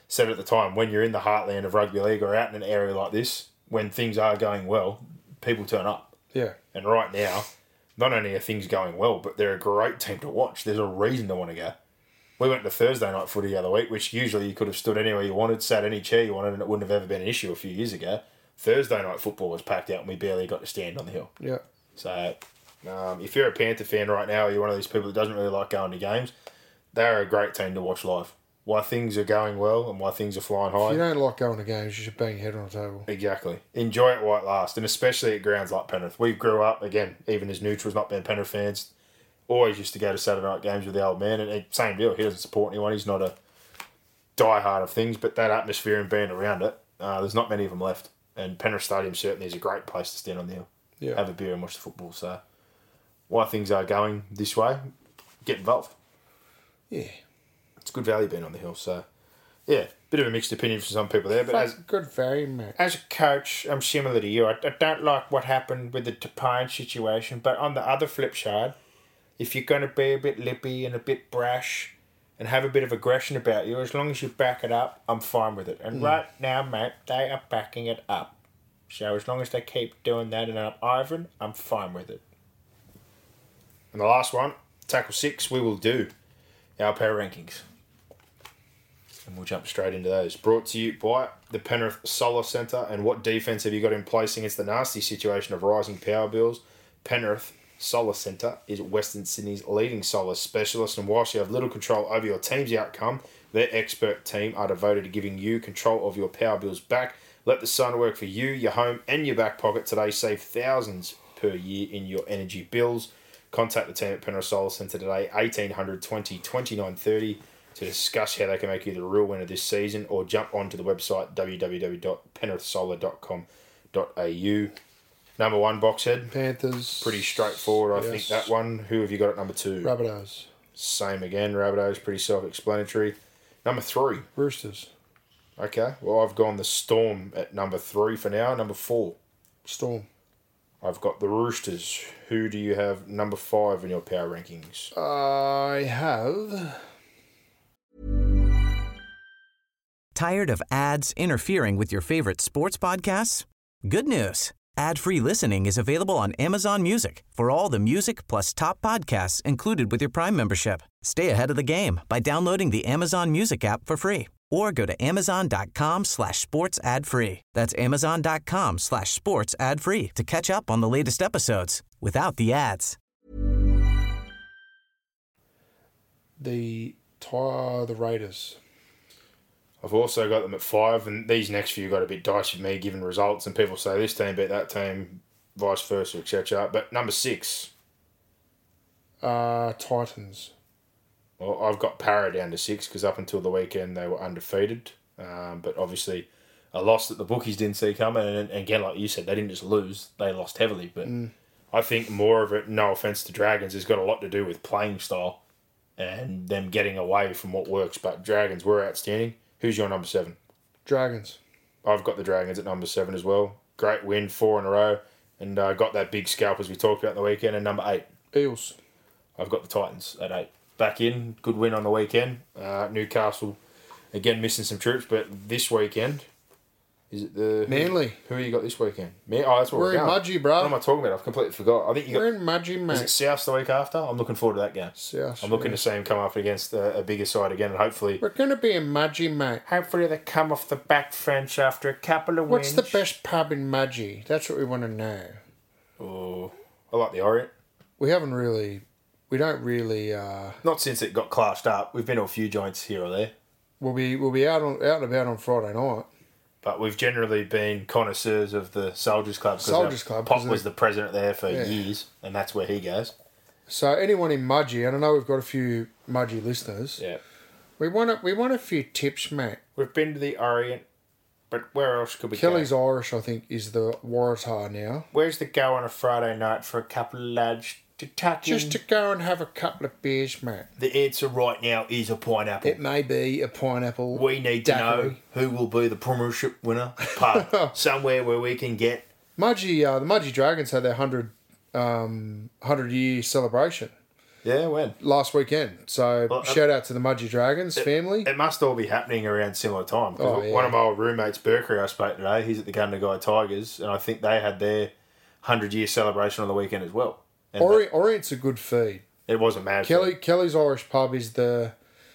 [SPEAKER 3] said at the time, when you're in the heartland of rugby league or out in an area like this, when things are going well, people turn up.
[SPEAKER 4] Yeah.
[SPEAKER 3] And right now, not only are things going well, but they're a great team to watch. There's a reason to want to go. We went to Thursday night footy the other week, which usually you could have stood anywhere you wanted, sat any chair you wanted, and it wouldn't have ever been an issue a few years ago. Thursday night football was packed out and we barely got to stand on the hill.
[SPEAKER 4] Yeah.
[SPEAKER 3] So, um, if you're a Panther fan right now, or you're one of these people that doesn't really like going to games, they're a great team to watch live. Why things are going well and why things are flying high.
[SPEAKER 4] If you don't like going to games, you should bang your head on the table.
[SPEAKER 3] Exactly. Enjoy it while it lasts, and especially at grounds like Penrith. We grew up, again, even as neutrals, not being Penrith fans, always used to go to Saturday night games with the old man, and it, same deal. He doesn't support anyone. He's not a diehard of things, but that atmosphere and being around it, uh, there's not many of them left. And Penrith Stadium certainly is a great place to stand on the hill,
[SPEAKER 4] Yeah.
[SPEAKER 3] have a beer and watch the football. So, while things are going this way, get involved.
[SPEAKER 4] Yeah.
[SPEAKER 3] It's good value being on the hill, so... Yeah, bit of a mixed opinion from some people there, but as
[SPEAKER 4] good value, mate.
[SPEAKER 3] as a coach, I'm similar to you. I, I don't like what happened with the Tapine situation, but on the other flip side, if you're going to be a bit lippy and a bit brash and have a bit of aggression about you, as long as you back it up, I'm fine with it. And mm. right now, mate, they are backing it up. So as long as they keep doing that and I'm Ivan, I'm fine with it. And the last one, tackle six, we will do our power rankings. And we'll jump straight into those. Brought to you by the Penrith Solar Centre. And what defence have you got in place against the nasty situation of rising power bills? Penrith Solar Centre is Western Sydney's leading solar specialist. And whilst you have little control over your team's outcome, their expert team are devoted to giving you control of your power bills back. Let the sun work for you, your home and your back pocket today. Save thousands per year in your energy bills. Contact the team at Penrith Solar Centre today, eighteen hundred twenty twenty-nine thirty. To discuss how they can make you the real winner this season, or jump onto the website w w w dot penrith solar dot com dot a u. Number one, Boxhead.
[SPEAKER 4] Panthers.
[SPEAKER 3] Pretty straightforward, I
[SPEAKER 4] yes.
[SPEAKER 3] think, that one. Who have you got at number two?
[SPEAKER 4] Rabbitohs.
[SPEAKER 3] Same again, Rabbitohs, pretty self-explanatory. Number three.
[SPEAKER 4] Roosters.
[SPEAKER 3] Okay, well, I've gone the Storm at number three for now. Number four.
[SPEAKER 4] Storm.
[SPEAKER 3] I've got the Roosters. Who do you have number five in your power rankings?
[SPEAKER 4] I have...
[SPEAKER 2] Tired of ads interfering with your favorite sports podcasts? Good news. Ad-free listening is available on Amazon Music for all the music plus top podcasts included with your Prime membership. Stay ahead of the game by downloading the Amazon Music app for free or go to amazon.com slash sports ad free. That's amazon.com slash sports ad free to catch up on the latest episodes without the ads.
[SPEAKER 4] The, uh, the Raiders.
[SPEAKER 3] I've also got them at five, and these next few got a bit dicey for me given results, and people say this team beat that team, vice versa, et cetera. But number six.
[SPEAKER 4] Uh, Titans.
[SPEAKER 3] Well, I've got Para down to six because up until the weekend they were undefeated. Um, but obviously a loss that the bookies didn't see coming. And, and again, like you said, they didn't just lose, they lost heavily. But mm. I think more of it, no offence to Dragons, has got a lot to do with playing style and them getting away from what works. But Dragons were outstanding. Who's your number seven?
[SPEAKER 4] Dragons.
[SPEAKER 3] I've got the Dragons at number seven as well. Great win, four in a row. And uh, got that big scalp as we talked about in the weekend. And number eight.
[SPEAKER 4] Eels.
[SPEAKER 3] I've got the Titans at eight. Back in, good win on the weekend. Uh, Newcastle, again, missing some troops. But this weekend, is it the...
[SPEAKER 4] Manly.
[SPEAKER 3] Who, who you got this weekend? Man, oh, that's what
[SPEAKER 4] we're,
[SPEAKER 3] we're
[SPEAKER 4] in
[SPEAKER 3] going.
[SPEAKER 4] Mudgee, bro.
[SPEAKER 3] What am I talking about? I've completely forgot. I think you got...
[SPEAKER 4] We're in Mudgee, mate.
[SPEAKER 3] Is it South the week after? I'm looking forward to that game.
[SPEAKER 4] South.
[SPEAKER 3] I'm looking
[SPEAKER 4] yeah.
[SPEAKER 3] to see him come up against a, a bigger side again, and hopefully...
[SPEAKER 4] We're going to be in Mudgee, mate.
[SPEAKER 3] Hopefully they come off the back fence after a couple of
[SPEAKER 4] What's
[SPEAKER 3] wins.
[SPEAKER 4] What's the best pub in Mudgee? That's what we want to know.
[SPEAKER 3] Oh, I like the Orient.
[SPEAKER 4] We haven't really... We don't really... Uh,
[SPEAKER 3] Not since it got classed up. We've been to a few joints here or there.
[SPEAKER 4] We'll be we'll be out on out and about on Friday night.
[SPEAKER 3] But we've generally been connoisseurs of the Soldiers Club.
[SPEAKER 4] Soldiers Club.
[SPEAKER 3] Pop was the president there for
[SPEAKER 4] yeah.
[SPEAKER 3] years, and that's where he goes.
[SPEAKER 4] So anyone in Mudgee, and I know we've got a few Mudgee listeners.
[SPEAKER 3] Yeah.
[SPEAKER 4] We want a, we want a few tips, mate.
[SPEAKER 3] We've been to the Orient, but where else could we
[SPEAKER 4] Kelly's
[SPEAKER 3] go?
[SPEAKER 4] Irish, I think, is the Waratah now.
[SPEAKER 3] Where's the go on a Friday night for a couple of lads to tuck
[SPEAKER 4] Just
[SPEAKER 3] in?
[SPEAKER 4] to go and have a couple of beers, mate.
[SPEAKER 3] The answer right now is a pineapple.
[SPEAKER 4] It may be a pineapple.
[SPEAKER 3] We need
[SPEAKER 4] daiquiri.
[SPEAKER 3] to know who will be the premiership winner pub. Somewhere where we can get...
[SPEAKER 4] Mudgee, uh, the Mudgee Dragons had their one hundred, um, one hundred year celebration.
[SPEAKER 3] Yeah, when?
[SPEAKER 4] last weekend. So
[SPEAKER 3] Well,
[SPEAKER 4] shout out to the Mudgee Dragons family.
[SPEAKER 3] It must all be happening around similar time. 'Cause
[SPEAKER 4] Oh, yeah.
[SPEAKER 3] One of my old roommates, Berkery, I spoke today, he's at the Gundagai Tigers, and I think they had their hundred-year celebration on the weekend as well. And
[SPEAKER 4] Ori- Orient's a good feed.
[SPEAKER 3] it wasn't mad.
[SPEAKER 4] Kelly Kelly's Irish Pub is the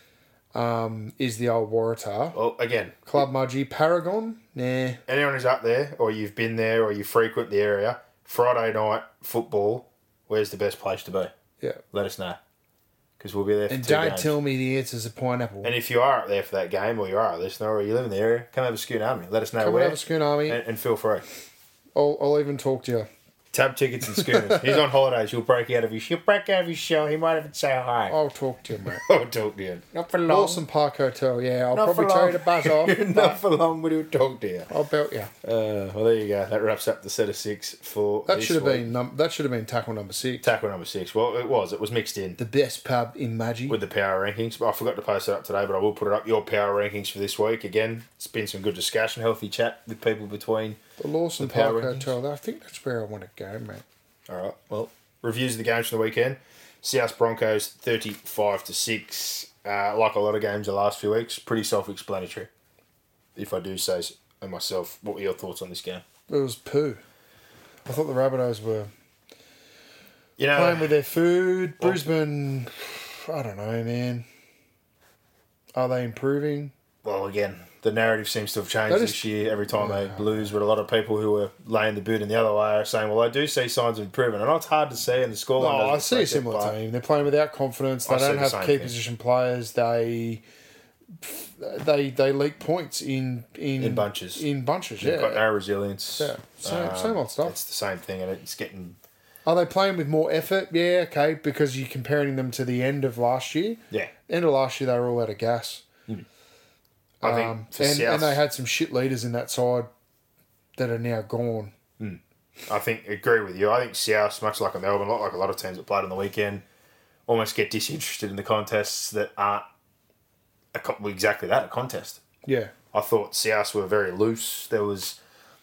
[SPEAKER 4] um is the old Waratah.
[SPEAKER 3] Well, again,
[SPEAKER 4] Club Mudgee. Paragon? Nah.
[SPEAKER 3] anyone who's up there, or you've been there, or you frequent the area, Friday night football, where's the best place to be?
[SPEAKER 4] Yeah.
[SPEAKER 3] Let us know. Because we'll be there for
[SPEAKER 4] And
[SPEAKER 3] two
[SPEAKER 4] don't
[SPEAKER 3] games.
[SPEAKER 4] tell me the answer's a pineapple.
[SPEAKER 3] And if you are up there for that game, or you are a listener, or you live in the area, come have a Scoot Army. Let us know
[SPEAKER 4] Come and
[SPEAKER 3] where.
[SPEAKER 4] have a Schoon Army.
[SPEAKER 3] And, and feel free.
[SPEAKER 4] I'll, I'll even talk to you.
[SPEAKER 3] Tab tickets and schooners. He's on holidays. He'll break out of his. He'll break out of his show. He might even say hi.
[SPEAKER 4] I'll talk to you, mate.
[SPEAKER 3] I'll talk to you. Not for long.
[SPEAKER 4] Lawson Park Hotel, yeah. I'll
[SPEAKER 3] Not
[SPEAKER 4] probably
[SPEAKER 3] for
[SPEAKER 4] tell
[SPEAKER 3] long.
[SPEAKER 4] you to buzz off.
[SPEAKER 3] Not
[SPEAKER 4] but
[SPEAKER 3] for long, but he'll talk to you.
[SPEAKER 4] I'll belt you.
[SPEAKER 3] Uh, well, there you go. That wraps up the set of six for
[SPEAKER 4] That
[SPEAKER 3] this
[SPEAKER 4] should have
[SPEAKER 3] week.
[SPEAKER 4] been num- that should have been tackle number six.
[SPEAKER 3] Tackle number six. Well, it was. It was mixed in
[SPEAKER 4] The best pub in Mudgee.
[SPEAKER 3] with the power rankings. I forgot to post it up today, but I will put it up. Your power rankings for this week. Again, it's been some good discussion, healthy chat with people between.
[SPEAKER 4] The Lawson
[SPEAKER 3] the power
[SPEAKER 4] Park
[SPEAKER 3] rankings.
[SPEAKER 4] Hotel. I think that's where I want to go, mate.
[SPEAKER 3] All right. Well, reviews of the games from the weekend. South Broncos thirty-five to six. Uh, like a lot of games the last few weeks, pretty self-explanatory. If I do say so myself, what were your thoughts on this game?
[SPEAKER 4] It was poo. I thought the Rabbitohs were
[SPEAKER 3] You know,
[SPEAKER 4] playing with their food. Brisbane, I don't know, man. Are they improving?
[SPEAKER 3] well, again, the narrative seems to have changed
[SPEAKER 4] That
[SPEAKER 3] this
[SPEAKER 4] is-
[SPEAKER 3] year every time they lose, but a lot of people who are laying the boot in the other way are saying, well, I do see signs of improvement. I know it's hard to see, and the scoreline
[SPEAKER 4] No,
[SPEAKER 3] doesn't
[SPEAKER 4] I see a
[SPEAKER 3] reflect it,
[SPEAKER 4] similar
[SPEAKER 3] but
[SPEAKER 4] team. They're playing without confidence. They
[SPEAKER 3] I see
[SPEAKER 4] don't
[SPEAKER 3] the
[SPEAKER 4] have
[SPEAKER 3] same
[SPEAKER 4] key
[SPEAKER 3] thing.
[SPEAKER 4] position players. They they they leak points in in,
[SPEAKER 3] In bunches.
[SPEAKER 4] In bunches,
[SPEAKER 3] They've
[SPEAKER 4] yeah.
[SPEAKER 3] got no resilience.
[SPEAKER 4] Yeah, same- same old stuff.
[SPEAKER 3] It's the same thing, and it's getting...
[SPEAKER 4] Are they playing with more effort? Yeah, okay, because you're comparing them to the end of last year.
[SPEAKER 3] Yeah.
[SPEAKER 4] End of last year, they were all out of gas.
[SPEAKER 3] I think
[SPEAKER 4] Um,
[SPEAKER 3] for
[SPEAKER 4] and,
[SPEAKER 3] South...
[SPEAKER 4] and they had some shit leaders in that side that are now gone.
[SPEAKER 3] I think agree with you. I think South, much like a Melbourne, like a lot of teams that played on the weekend, almost get disinterested in the contests that aren't a, co- well, exactly that, a contest.
[SPEAKER 4] Yeah.
[SPEAKER 3] I thought South were very loose. There was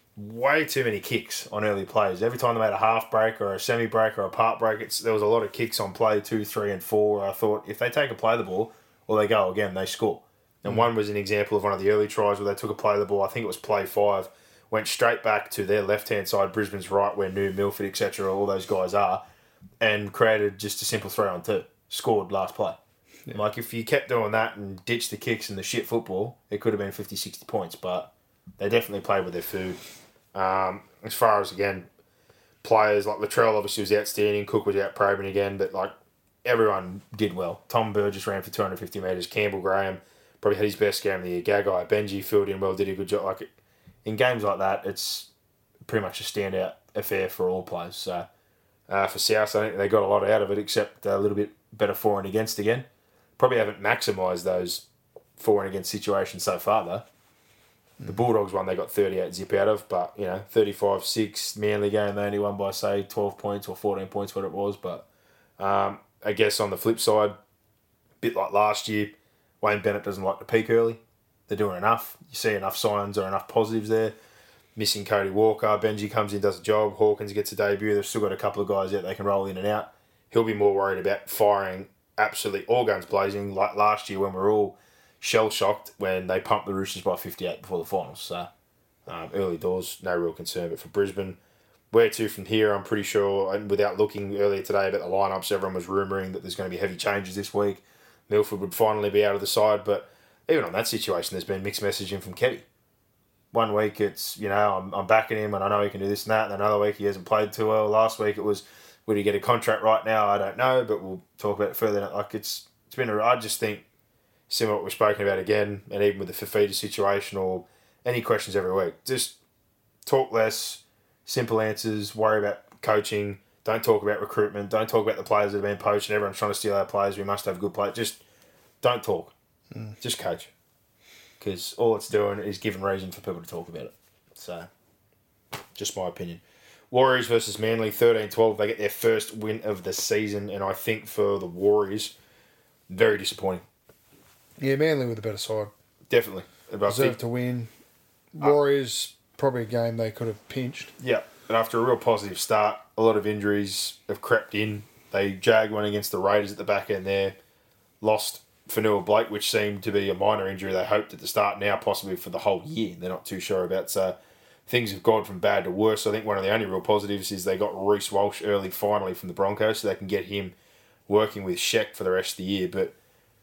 [SPEAKER 3] way too many kicks on early plays. Every time they made a half break or a semi break or a part break, it's, there was a lot of kicks on play two, three, and four. Where I thought if they take a play of the ball or they go again, they score. And mm. one was an example of one of the early tries where they took a play of the ball. I think it was play five. Went straight back to their left-hand side, Brisbane's right, where New, Milford, et cetera, all those guys are, and created just a simple three on two. Scored last play. Yeah. Like, if you kept doing that and ditched the kicks and the shit football, it could have been fifty, sixty points, but they definitely played with their food. Um, as far as, again, players, like Latrell obviously was outstanding, Cook was out probing again, but, like, everyone did well. Tom Burgess ran for two hundred fifty metres, Campbell Graham probably had his best game of the year, Gagai, Benji filled in well, did a good job. Like, in games like that, it's pretty much a standout affair for all players. So, uh, for South, I think they got a lot out of it, except a little bit better for and against again. Probably haven't maximised those for and against situations so far, though. The Bulldogs one they got thirty-eight zip out of, but, you know, thirty-five six, Manly game, they only won by, say, twelve points or fourteen points, what it was. But um, I guess on the flip side, a bit like last year, Wayne Bennett doesn't like to peak early. They're doing enough. You see enough signs or enough positives there. Missing Cody Walker. Benji comes in, does a job. Hawkins gets a debut. They've still got a couple of guys out they can roll in and out. He'll be more worried about firing absolutely all guns blazing like last year when we were all shell-shocked when they pumped the Roosters by fifty-eight before the finals. So, um, early doors, no real concern. But for Brisbane, where to from here, I'm pretty sure, and without looking earlier today about the lineups, everyone was rumouring that there's going to be heavy changes this week. Milford would finally be out of the side, but even on that situation, there's been mixed messaging from Kevy. One week it's, you know, I'm, I'm backing him and I know he can do this and that, and another week he hasn't played too well. Last week it was, would he get a contract right now? I don't know, but we'll talk about it further. Like, it's it's been a, I just think, similar to what we've spoken about again, and even with the Fafita situation or any questions every week, just talk less, simple answers, worry about coaching, don't talk about recruitment, don't talk about the players that have been poached and everyone's trying to steal our players, we must have good players. Just don't talk. Mm. Just coach. Because all it's doing is giving reason for people to talk about it. So, just my opinion. Warriors versus Manly, thirteen twelve. They get their first win of the season, and I think for the Warriors, very disappointing.
[SPEAKER 4] Yeah, Manly with a better side.
[SPEAKER 3] Definitely.
[SPEAKER 4] Deserved to win. Warriors, uh, probably a game they could have pinched.
[SPEAKER 3] Yeah, and after a real positive start, a lot of injuries have crept in. They jagged one against the Raiders at the back end there. Lost Fanua Blake, which seemed to be a minor injury they hoped at the start, now possibly for the whole year. They're not too sure about. So things have gone from bad to worse. I think one of the only real positives is they got Reece Walsh early finally from the Broncos, so they can get him working with Sheck for the rest of the year. But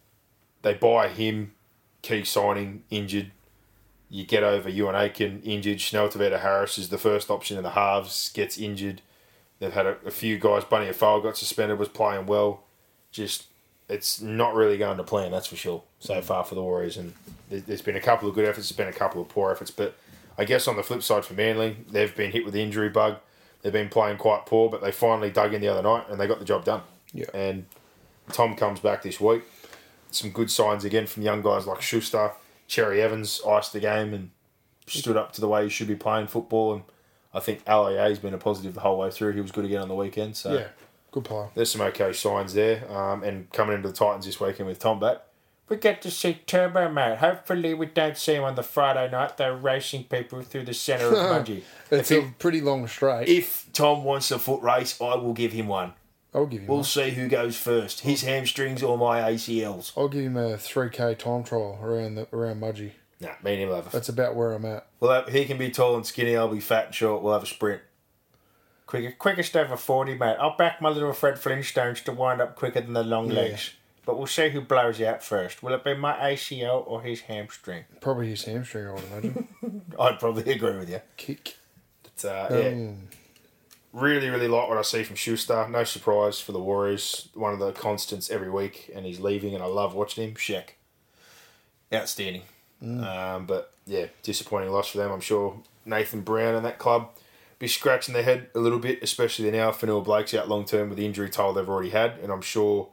[SPEAKER 3] they buy him, key signing, injured. You get over Ewan Aiken, injured. Chanel Tavita Harris is the first option in the halves, gets injured. They've had a, a few guys. Bunny Afal got suspended, was playing well. Just, it's not really going to plan, that's for sure, so far for the Warriors. And there's been a couple of good efforts, there's been a couple of poor efforts. But I guess on the flip side for Manly, they've been hit with the injury bug. They've been playing quite poor, but they finally dug in the other night and they got the job done.
[SPEAKER 4] Yeah.
[SPEAKER 3] And Tom comes back this week. Some good signs again from young guys like Schuster. Cherry Evans iced the game and stood up to the way he should be playing football. And I think L A A's been a positive the whole way through. He was good again on the weekend. So
[SPEAKER 4] yeah, good player.
[SPEAKER 3] There's some okay signs there. Um, and coming into the Titans this weekend with Tom back, we get to see Turbo, mate. Hopefully we don't see him on the Friday night. They're racing people through the centre of Mudgee.
[SPEAKER 4] It's
[SPEAKER 3] if
[SPEAKER 4] a he, pretty long straight.
[SPEAKER 3] If Tom wants a foot race, I will give him one.
[SPEAKER 4] I'll give him
[SPEAKER 3] We'll
[SPEAKER 4] one.
[SPEAKER 3] see who goes first. His hamstrings or my A C Ls.
[SPEAKER 4] I'll give him a three K time trial around the, around Mudgee.
[SPEAKER 3] Nah, me and him will have a...
[SPEAKER 4] That's about where I'm at.
[SPEAKER 3] We'll have, he can be tall and skinny, I'll be fat and short, we'll have a sprint. Quicker, quickest over forty, mate. I'll back my little Fred Flintstones to wind up quicker than the long
[SPEAKER 4] Yeah.
[SPEAKER 3] legs. But we'll see who blows out first. Will it be my A C L or his hamstring?
[SPEAKER 4] Probably his hamstring, I would imagine.
[SPEAKER 3] I'd probably agree with you.
[SPEAKER 4] Kick.
[SPEAKER 3] But, uh, yeah.
[SPEAKER 4] Um,
[SPEAKER 3] Really, really like what I see from Schuster. No surprise for the Warriors. One of the constants every week, and he's leaving, and I love watching him. Sheck. Outstanding. Mm. Um, but, yeah, disappointing loss for them. I'm sure Nathan Brown and that club be scratching their head a little bit, especially now Fanua Blake's out long term with the injury toll they've already had. And I'm sure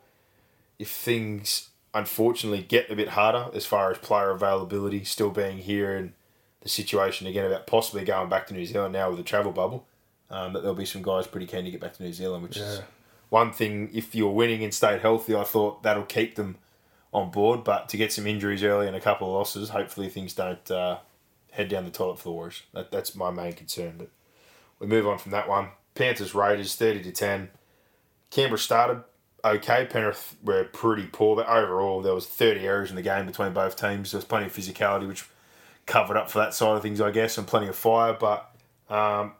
[SPEAKER 3] if things, unfortunately, get a bit harder as far as player availability still being here and the situation again about possibly going back to New Zealand now with the travel bubble, Um, that there'll be some guys pretty keen to get back to New Zealand, which
[SPEAKER 4] yeah.
[SPEAKER 3] is one thing. If you're winning and stayed healthy, I thought that'll keep them on board. But to get some injuries early and a couple of losses, hopefully things don't uh, head down the toilet for the Warriors. That, that's my main concern. But we move on from that one. Panthers Raiders thirty to ten. Canberra started okay. Penrith were pretty poor, but overall there was thirty errors in the game between both teams. There was plenty of physicality, which covered up for that side of things, I guess, and plenty of fire. But um,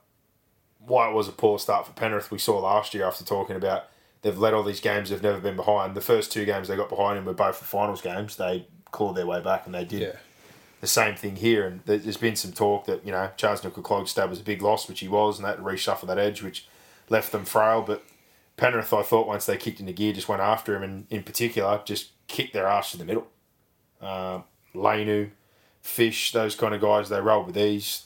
[SPEAKER 3] why it was a poor start for Penrith, we saw last year after talking about they've led all these games, they've never been behind. The first two games they got behind in were both the finals games. They clawed their way back and they did
[SPEAKER 4] yeah.
[SPEAKER 3] the same thing here. And there's been some talk that, you know, Charles Nicoll-Klokstad was a big loss, which he was, and they had to reshuffle that edge, which left them frail. But Penrith, I thought, once they kicked into gear, just went after him, and in particular, just kicked their ass to the middle. Um, Lainu, Fish, those kind of guys, they rolled with these.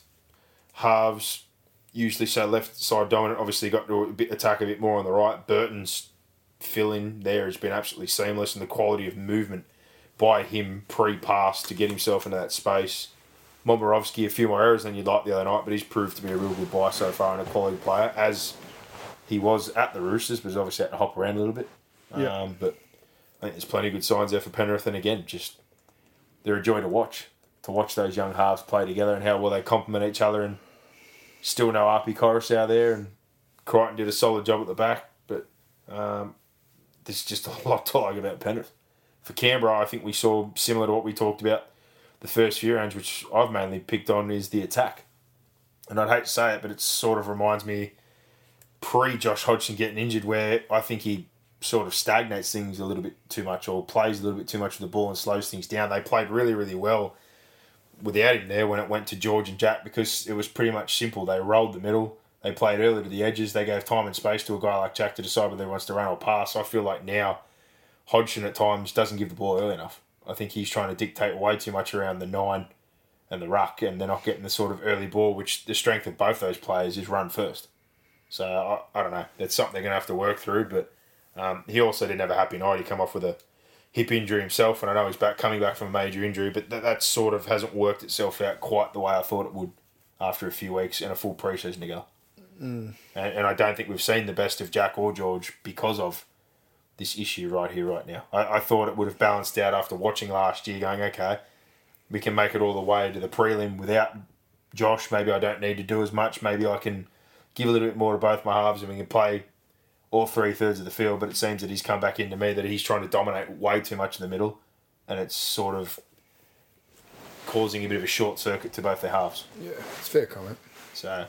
[SPEAKER 3] Halves, usually so left side dominant, obviously got to a bit, attack a bit more on the right. Burton's fill-in there has been absolutely seamless, and the quality of movement by him pre-pass to get himself into that space. Momorowski, a few more errors than you'd like the other night, but he's proved to be a real good buy so far and a quality player, as he was at the Roosters, but he's obviously had to hop around a little bit.
[SPEAKER 4] Yeah.
[SPEAKER 3] Um, but I think there's plenty of good signs there for Penrith, and again, just they're a joy to watch, to watch those young halves play together and how well they complement each other. And still no R P Coruscant there, and Crichton did a solid job at the back, but um, there's just a lot to like about Penrith. For Canberra, I think we saw similar to what we talked about the first few rounds, which I've mainly picked on, is the attack. And I'd hate to say it, but it sort of reminds me pre-Josh Hodgson getting injured, where I think he sort of stagnates things a little bit too much or plays a little bit too much with the ball and slows things down. They played really, really well without him there when it went to George and Jack, because it was pretty much simple. They rolled the middle. They played early to the edges. They gave time and space to a guy like Jack to decide whether he wants to run or pass. I feel like now Hodgson at times doesn't give the ball early enough. I think he's trying to dictate way too much around the nine and the ruck, and they're not getting the sort of early ball, which the strength of both those players is run first. So, I, I don't know. That's something they're going to have to work through, but um, he also didn't have a happy night. He come off with a hip injury himself, and I know he's back coming back from a major injury, but that, that sort of hasn't worked itself out quite the way I thought it would after a few weeks and a full pre-season to go.
[SPEAKER 4] Mm.
[SPEAKER 3] And, and I don't think we've seen the best of Jack or George because of this issue right here, right now. I, I thought it would have balanced out after watching last year, going, okay, we can make it all the way to the prelim without Josh. Maybe I don't need to do as much. Maybe I can give a little bit more to both my halves and we can play or three thirds of the field, but it seems that he's come back into me that he's trying to dominate way too much in the middle, and it's sort of causing a bit of a short circuit to both their halves.
[SPEAKER 4] Yeah, it's a fair comment.
[SPEAKER 3] So,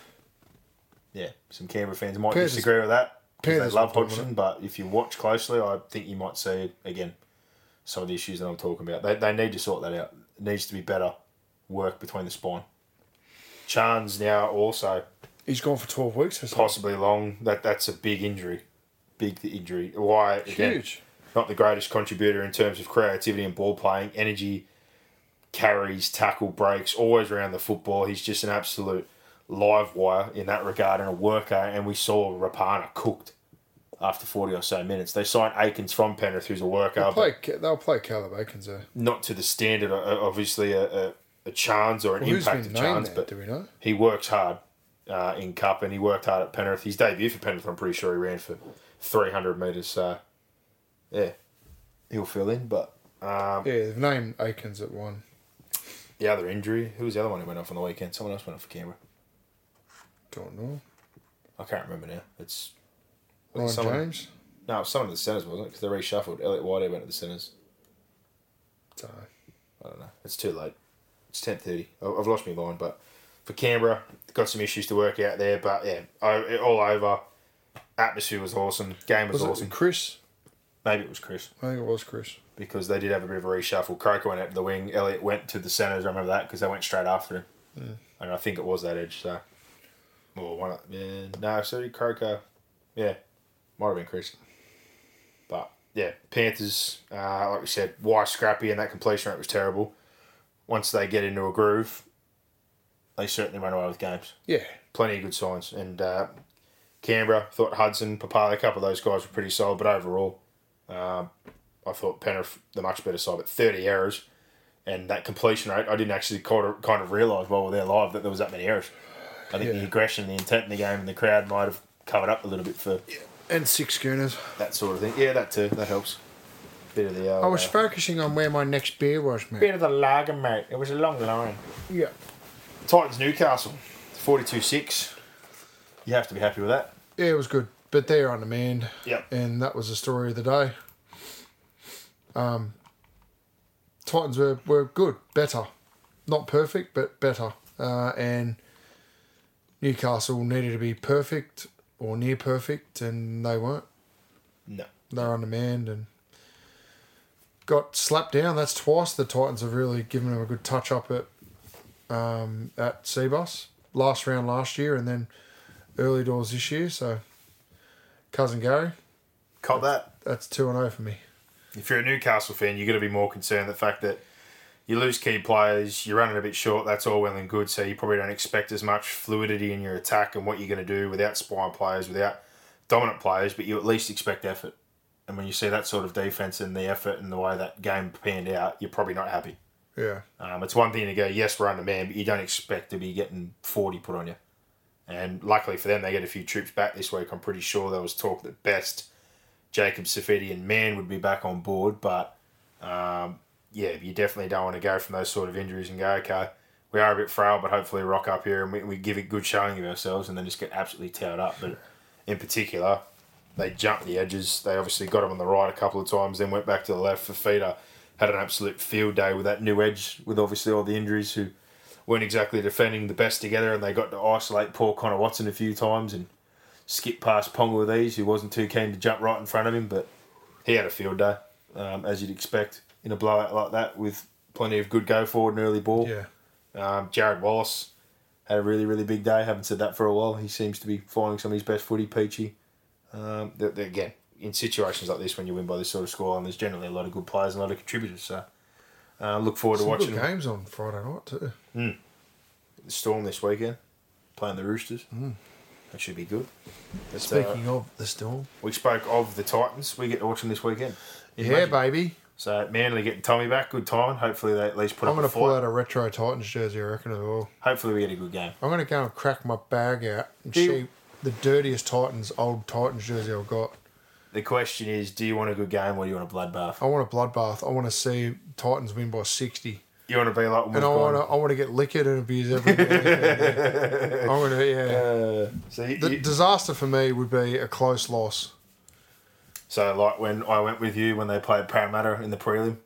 [SPEAKER 3] yeah, some Canberra fans might
[SPEAKER 4] Panthers,
[SPEAKER 3] disagree with that because
[SPEAKER 4] Panthers
[SPEAKER 3] they love
[SPEAKER 4] will
[SPEAKER 3] Hodgson, but if you watch closely, I think you might see, again, some of the issues that I'm talking about. They, they need to sort that out. It needs to be better work between the spine. Chan's now also
[SPEAKER 4] He's gone for twelve weeks or something.
[SPEAKER 3] possibly long. That That's a big injury. Big injury. Why, again,
[SPEAKER 4] Huge.
[SPEAKER 3] not the greatest contributor in terms of creativity and ball playing, energy, carries, tackle, breaks, always around the football. He's just an absolute live wire in that regard and a worker. And we saw Rapana cooked after forty or so minutes. They signed Aikens from Penrith, who's a worker.
[SPEAKER 4] They'll play, they'll play Caleb Aikens there.
[SPEAKER 3] Not to the standard, of, obviously, a, a, a chance or an
[SPEAKER 4] Well, who's
[SPEAKER 3] impact
[SPEAKER 4] been
[SPEAKER 3] of
[SPEAKER 4] named
[SPEAKER 3] chance,
[SPEAKER 4] there,
[SPEAKER 3] but
[SPEAKER 4] do we know?
[SPEAKER 3] he works hard uh, in Cup and he worked hard at Penrith. His debut for Penrith, I'm pretty sure he ran for three hundred metres. So, yeah, he'll fill in. But um,
[SPEAKER 4] Yeah, they've named Aikens at one.
[SPEAKER 3] the other injury, who was the other one who went off on the weekend? Someone else went off for Canberra.
[SPEAKER 4] Don't know.
[SPEAKER 3] I can't remember now. It's
[SPEAKER 4] Ryan
[SPEAKER 3] someone,
[SPEAKER 4] James?
[SPEAKER 3] No, it was someone of the centres, wasn't it? Because they reshuffled. Elliot Whitehead went to the centres.
[SPEAKER 4] So,
[SPEAKER 3] I don't know. It's too late. It's ten thirty. I've lost my mind, but for Canberra, got some issues to work out there. But yeah, all over. Atmosphere was awesome. Game was,
[SPEAKER 4] was
[SPEAKER 3] awesome.
[SPEAKER 4] it Chris?
[SPEAKER 3] Maybe it was Chris
[SPEAKER 4] I think it was Chris.
[SPEAKER 3] because they did have a bit of a reshuffle. Croker went out to the wing. Elliot went to the centres. I remember that because they went straight after him,
[SPEAKER 4] Mm.
[SPEAKER 3] and I think it was that edge. So, well, one. Yeah, no, so Croker. Yeah, might have been Chris. But yeah, Panthers, uh, like we said, wire scrappy and that completion rate was terrible. Once they get into a groove, they certainly run away with games.
[SPEAKER 4] Yeah.
[SPEAKER 3] Plenty of good signs. And uh, Canberra, thought Hudson, Papali, a couple of those guys were pretty solid, but overall, um, I thought Penrith, the much better side, but thirty errors. And that completion rate, I didn't actually kind of, kind of realise while we were there live that there was that many errors. I think
[SPEAKER 4] Yeah.
[SPEAKER 3] the aggression, the intent in the game, and the crowd might have covered up a little bit for
[SPEAKER 4] And six schooners.
[SPEAKER 3] that sort of thing. Yeah, that too. That helps. Bit of the. Uh,
[SPEAKER 4] I was focusing on where my next beer was, mate.
[SPEAKER 3] bit of the lager, mate. It was a long line.
[SPEAKER 4] Yeah.
[SPEAKER 3] Titans Newcastle, forty-two six. You have to be happy with that.
[SPEAKER 4] Yeah, it was good. But they're on demand.
[SPEAKER 3] Yep.
[SPEAKER 4] And that was the story of the day. Um, Titans were, were good, better. Not perfect, but better. Uh, and Newcastle needed to be perfect or near perfect, and they weren't.
[SPEAKER 3] No.
[SPEAKER 4] They were on demand and got slapped down. That's twice the Titans have really given them a good touch up at um, at Seabus. Last round last year and then early doors this year. So, Cousin Gary,
[SPEAKER 3] Caught that.
[SPEAKER 4] that's two and oh for me.
[SPEAKER 3] If you're a Newcastle fan, you've got to be more concerned the fact that you lose key players, you're running a bit short, that's all well and good, so you probably don't expect as much fluidity in your attack and what you're going to do without spine players, without dominant players, but you at least expect effort. And when you see that sort of defence and the effort and the way that game panned out, you're probably not happy.
[SPEAKER 4] Yeah.
[SPEAKER 3] Um, it's one thing to go, yes, we're under man, but you don't expect to be getting forty put on you. And luckily for them, they get a few troops back this week. I'm pretty sure there was talk that best Jacob Safidi and Mann would be back on board, but um, yeah, you definitely don't want to go from those sort of injuries and go, okay, we are a bit frail, but hopefully rock up here and we, we give a good showing of ourselves and then just get absolutely towed up. But in particular, they jumped the edges. They obviously got him on the right a couple of times, then went back to the left. Fafita had an absolute field day with that new edge, with obviously all the injuries, who weren't exactly defending the best together, and they got to isolate poor Connor Watson a few times and skip past Ponga with ease, who wasn't too keen to jump right in front of him, but he had a field day, um, as you'd expect in a blowout like that, with plenty of good go forward and early ball.
[SPEAKER 4] Yeah.
[SPEAKER 3] Um, Jared Wallace had a really, really big day. Haven't said that for a while. He seems to be finding some of his best footy, Peachy. Um, they're, they're, again, in situations like this, when you win by this sort of score, and there's generally a lot of good players and a lot of contributors. So, uh, look forward
[SPEAKER 4] Some
[SPEAKER 3] to watching
[SPEAKER 4] good games on Friday night too.
[SPEAKER 3] Mm. The Storm this weekend, playing the Roosters. Mm. That should be good. But,
[SPEAKER 4] Speaking
[SPEAKER 3] uh,
[SPEAKER 4] of the Storm.
[SPEAKER 3] we spoke of the Titans. We get to watch them this weekend.
[SPEAKER 4] Yeah,
[SPEAKER 3] Imagine.
[SPEAKER 4] baby.
[SPEAKER 3] So, Manly getting Tommy back. Good timing. Hopefully, they at least put
[SPEAKER 4] I'm
[SPEAKER 3] up
[SPEAKER 4] going
[SPEAKER 3] a
[SPEAKER 4] to pull
[SPEAKER 3] fight.
[SPEAKER 4] out a retro Titans jersey, I reckon, as well.
[SPEAKER 3] Hopefully, we get a good game.
[SPEAKER 4] I'm going to go and crack my bag out and
[SPEAKER 3] Do you-
[SPEAKER 4] see the dirtiest Titans, old Titans jersey I've got.
[SPEAKER 3] The question is, do you want a good game or do you want a bloodbath?
[SPEAKER 4] I want a bloodbath. I want to see Titans win by sixty.
[SPEAKER 3] You want to be like...
[SPEAKER 4] And I want to I want to get liquored and abused every day. I'm going to, yeah.
[SPEAKER 3] Uh, so you,
[SPEAKER 4] the
[SPEAKER 3] you,
[SPEAKER 4] disaster for me would be a close loss.
[SPEAKER 3] So, like, when I went with you when they played Parramatta in the prelim,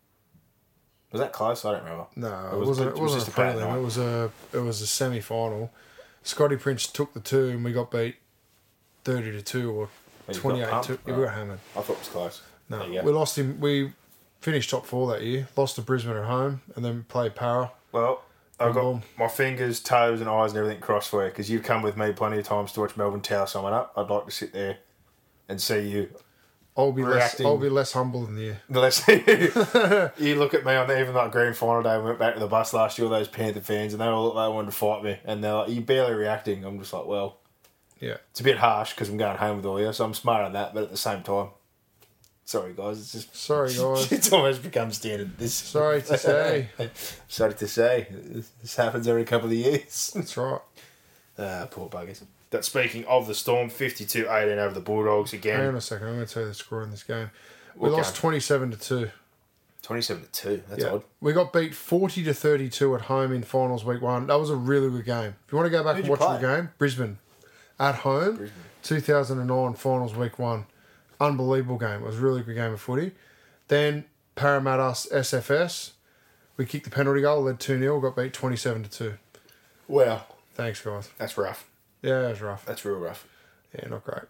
[SPEAKER 3] was that close? I don't remember.
[SPEAKER 4] No,
[SPEAKER 3] it,
[SPEAKER 4] it
[SPEAKER 3] was,
[SPEAKER 4] wasn't.
[SPEAKER 3] it
[SPEAKER 4] It
[SPEAKER 3] was
[SPEAKER 4] wasn't
[SPEAKER 3] just
[SPEAKER 4] a
[SPEAKER 3] a bad
[SPEAKER 4] prelim.
[SPEAKER 3] night.
[SPEAKER 4] It was a. It was a semi final. Scotty Prince took the two, and we got beat thirty to two or
[SPEAKER 3] Well, you got
[SPEAKER 4] twenty eight
[SPEAKER 3] pumped,
[SPEAKER 4] to. Yeah,
[SPEAKER 3] right.
[SPEAKER 4] we got hammered.
[SPEAKER 3] I thought it was close.
[SPEAKER 4] No,
[SPEAKER 3] There you go.
[SPEAKER 4] we lost him. We finished top four that year. Lost to Brisbane at home, and then played Para.
[SPEAKER 3] Well, I've got
[SPEAKER 4] Boom, boom.
[SPEAKER 3] my fingers, toes, and eyes and everything crossed for you because you've come with me plenty of times to watch Melbourne tower someone up. I'd like to sit there and see you.
[SPEAKER 4] I'll be less.
[SPEAKER 3] Reacting.
[SPEAKER 4] I'll be less humble than you.
[SPEAKER 3] The less you look at me on the, even that grand final day, we went back to the bus last year, all those Panther fans, and they all looked like they wanted to fight me. And they're like, "You're barely reacting." I'm just like, well,
[SPEAKER 4] Yeah.
[SPEAKER 3] it's a bit harsh because I'm going home with all you, so I'm smart on that. But at the same time, sorry guys, it's just
[SPEAKER 4] Sorry, guys.
[SPEAKER 3] it's almost become standard. This
[SPEAKER 4] Sorry to say.
[SPEAKER 3] sorry to say, this happens every couple of years.
[SPEAKER 4] That's right.
[SPEAKER 3] Ah, poor buggers. That speaking of the Storm, fifty-two eighteen over the Bulldogs again.
[SPEAKER 4] Hang on a second. I'm going to tell you the score in this game. We
[SPEAKER 3] What
[SPEAKER 4] lost
[SPEAKER 3] game?
[SPEAKER 4] twenty-seven to two.
[SPEAKER 3] twenty-seven to two. That's
[SPEAKER 4] Yeah.
[SPEAKER 3] odd.
[SPEAKER 4] We got beat forty to thirty-two at home in finals week one. That was a really good game. If you want to go back
[SPEAKER 3] Who'd
[SPEAKER 4] and
[SPEAKER 3] you
[SPEAKER 4] watch the
[SPEAKER 3] play?
[SPEAKER 4] game, Brisbane at home, two thousand nine finals week one. Unbelievable game. It was a really good game of footy. Then Parramatta S F S. We kicked the penalty goal, led two nil, got beat twenty-seven to two.
[SPEAKER 3] Wow.
[SPEAKER 4] Thanks, guys.
[SPEAKER 3] That's rough.
[SPEAKER 4] Yeah, it was rough.
[SPEAKER 3] That's real rough.
[SPEAKER 4] Yeah, not great.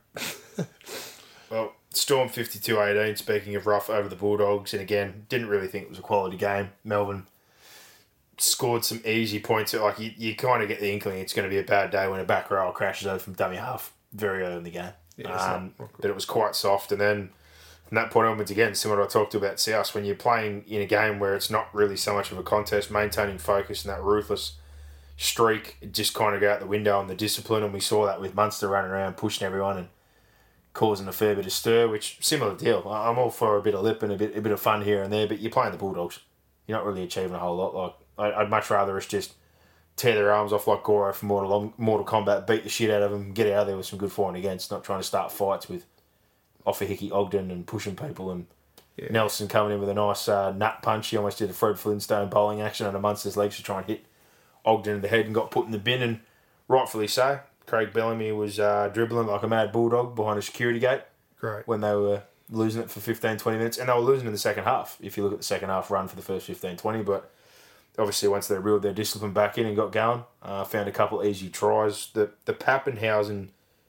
[SPEAKER 3] Well, Storm fifty-two eighteen, speaking of rough over the Bulldogs, and again, didn't really think it was a quality game. Melbourne scored some easy points. Like, you, you kind of get the inkling it's going to be a bad day when a back row crashes over from dummy half very early in the game.
[SPEAKER 4] Yeah, it's
[SPEAKER 3] um,
[SPEAKER 4] not- not good.
[SPEAKER 3] but it was quite soft, and then from that point onwards, again, similar to what I talked about South, when you're playing in a game where it's not really so much of a contest, maintaining focus and that ruthless streak, it just kind of go out the window on the discipline, and we saw that with Munster running around, pushing everyone and causing a fair bit of stir, which, similar deal. I- I'm all for a bit of lip and a bit a bit of fun here and there, but you're playing the Bulldogs. You're not really achieving a whole lot. Like I- I'd much rather us just tear their arms off like Goro from Mortal, Mortal Kombat, beat the shit out of them, get out of there with some good for and against, not trying to start fights with Offa Hickey Ogden and pushing people and
[SPEAKER 4] Yeah.
[SPEAKER 3] Nelson coming in with a nice uh, nut punch. He almost did a Fred Flintstone bowling action under Munster's legs to try and hit Ogden in the head and got put in the bin, and rightfully so. Craig Bellamy was uh, dribbling like a mad bulldog behind a security gate
[SPEAKER 4] Great.
[SPEAKER 3] when they were losing it for fifteen, twenty minutes, and they were losing in the second half, if you look at the second half run for the first fifteen, twenty, but obviously once they reeled their discipline back in and got going, uh, found a couple of easy tries. The, the Pappenhausen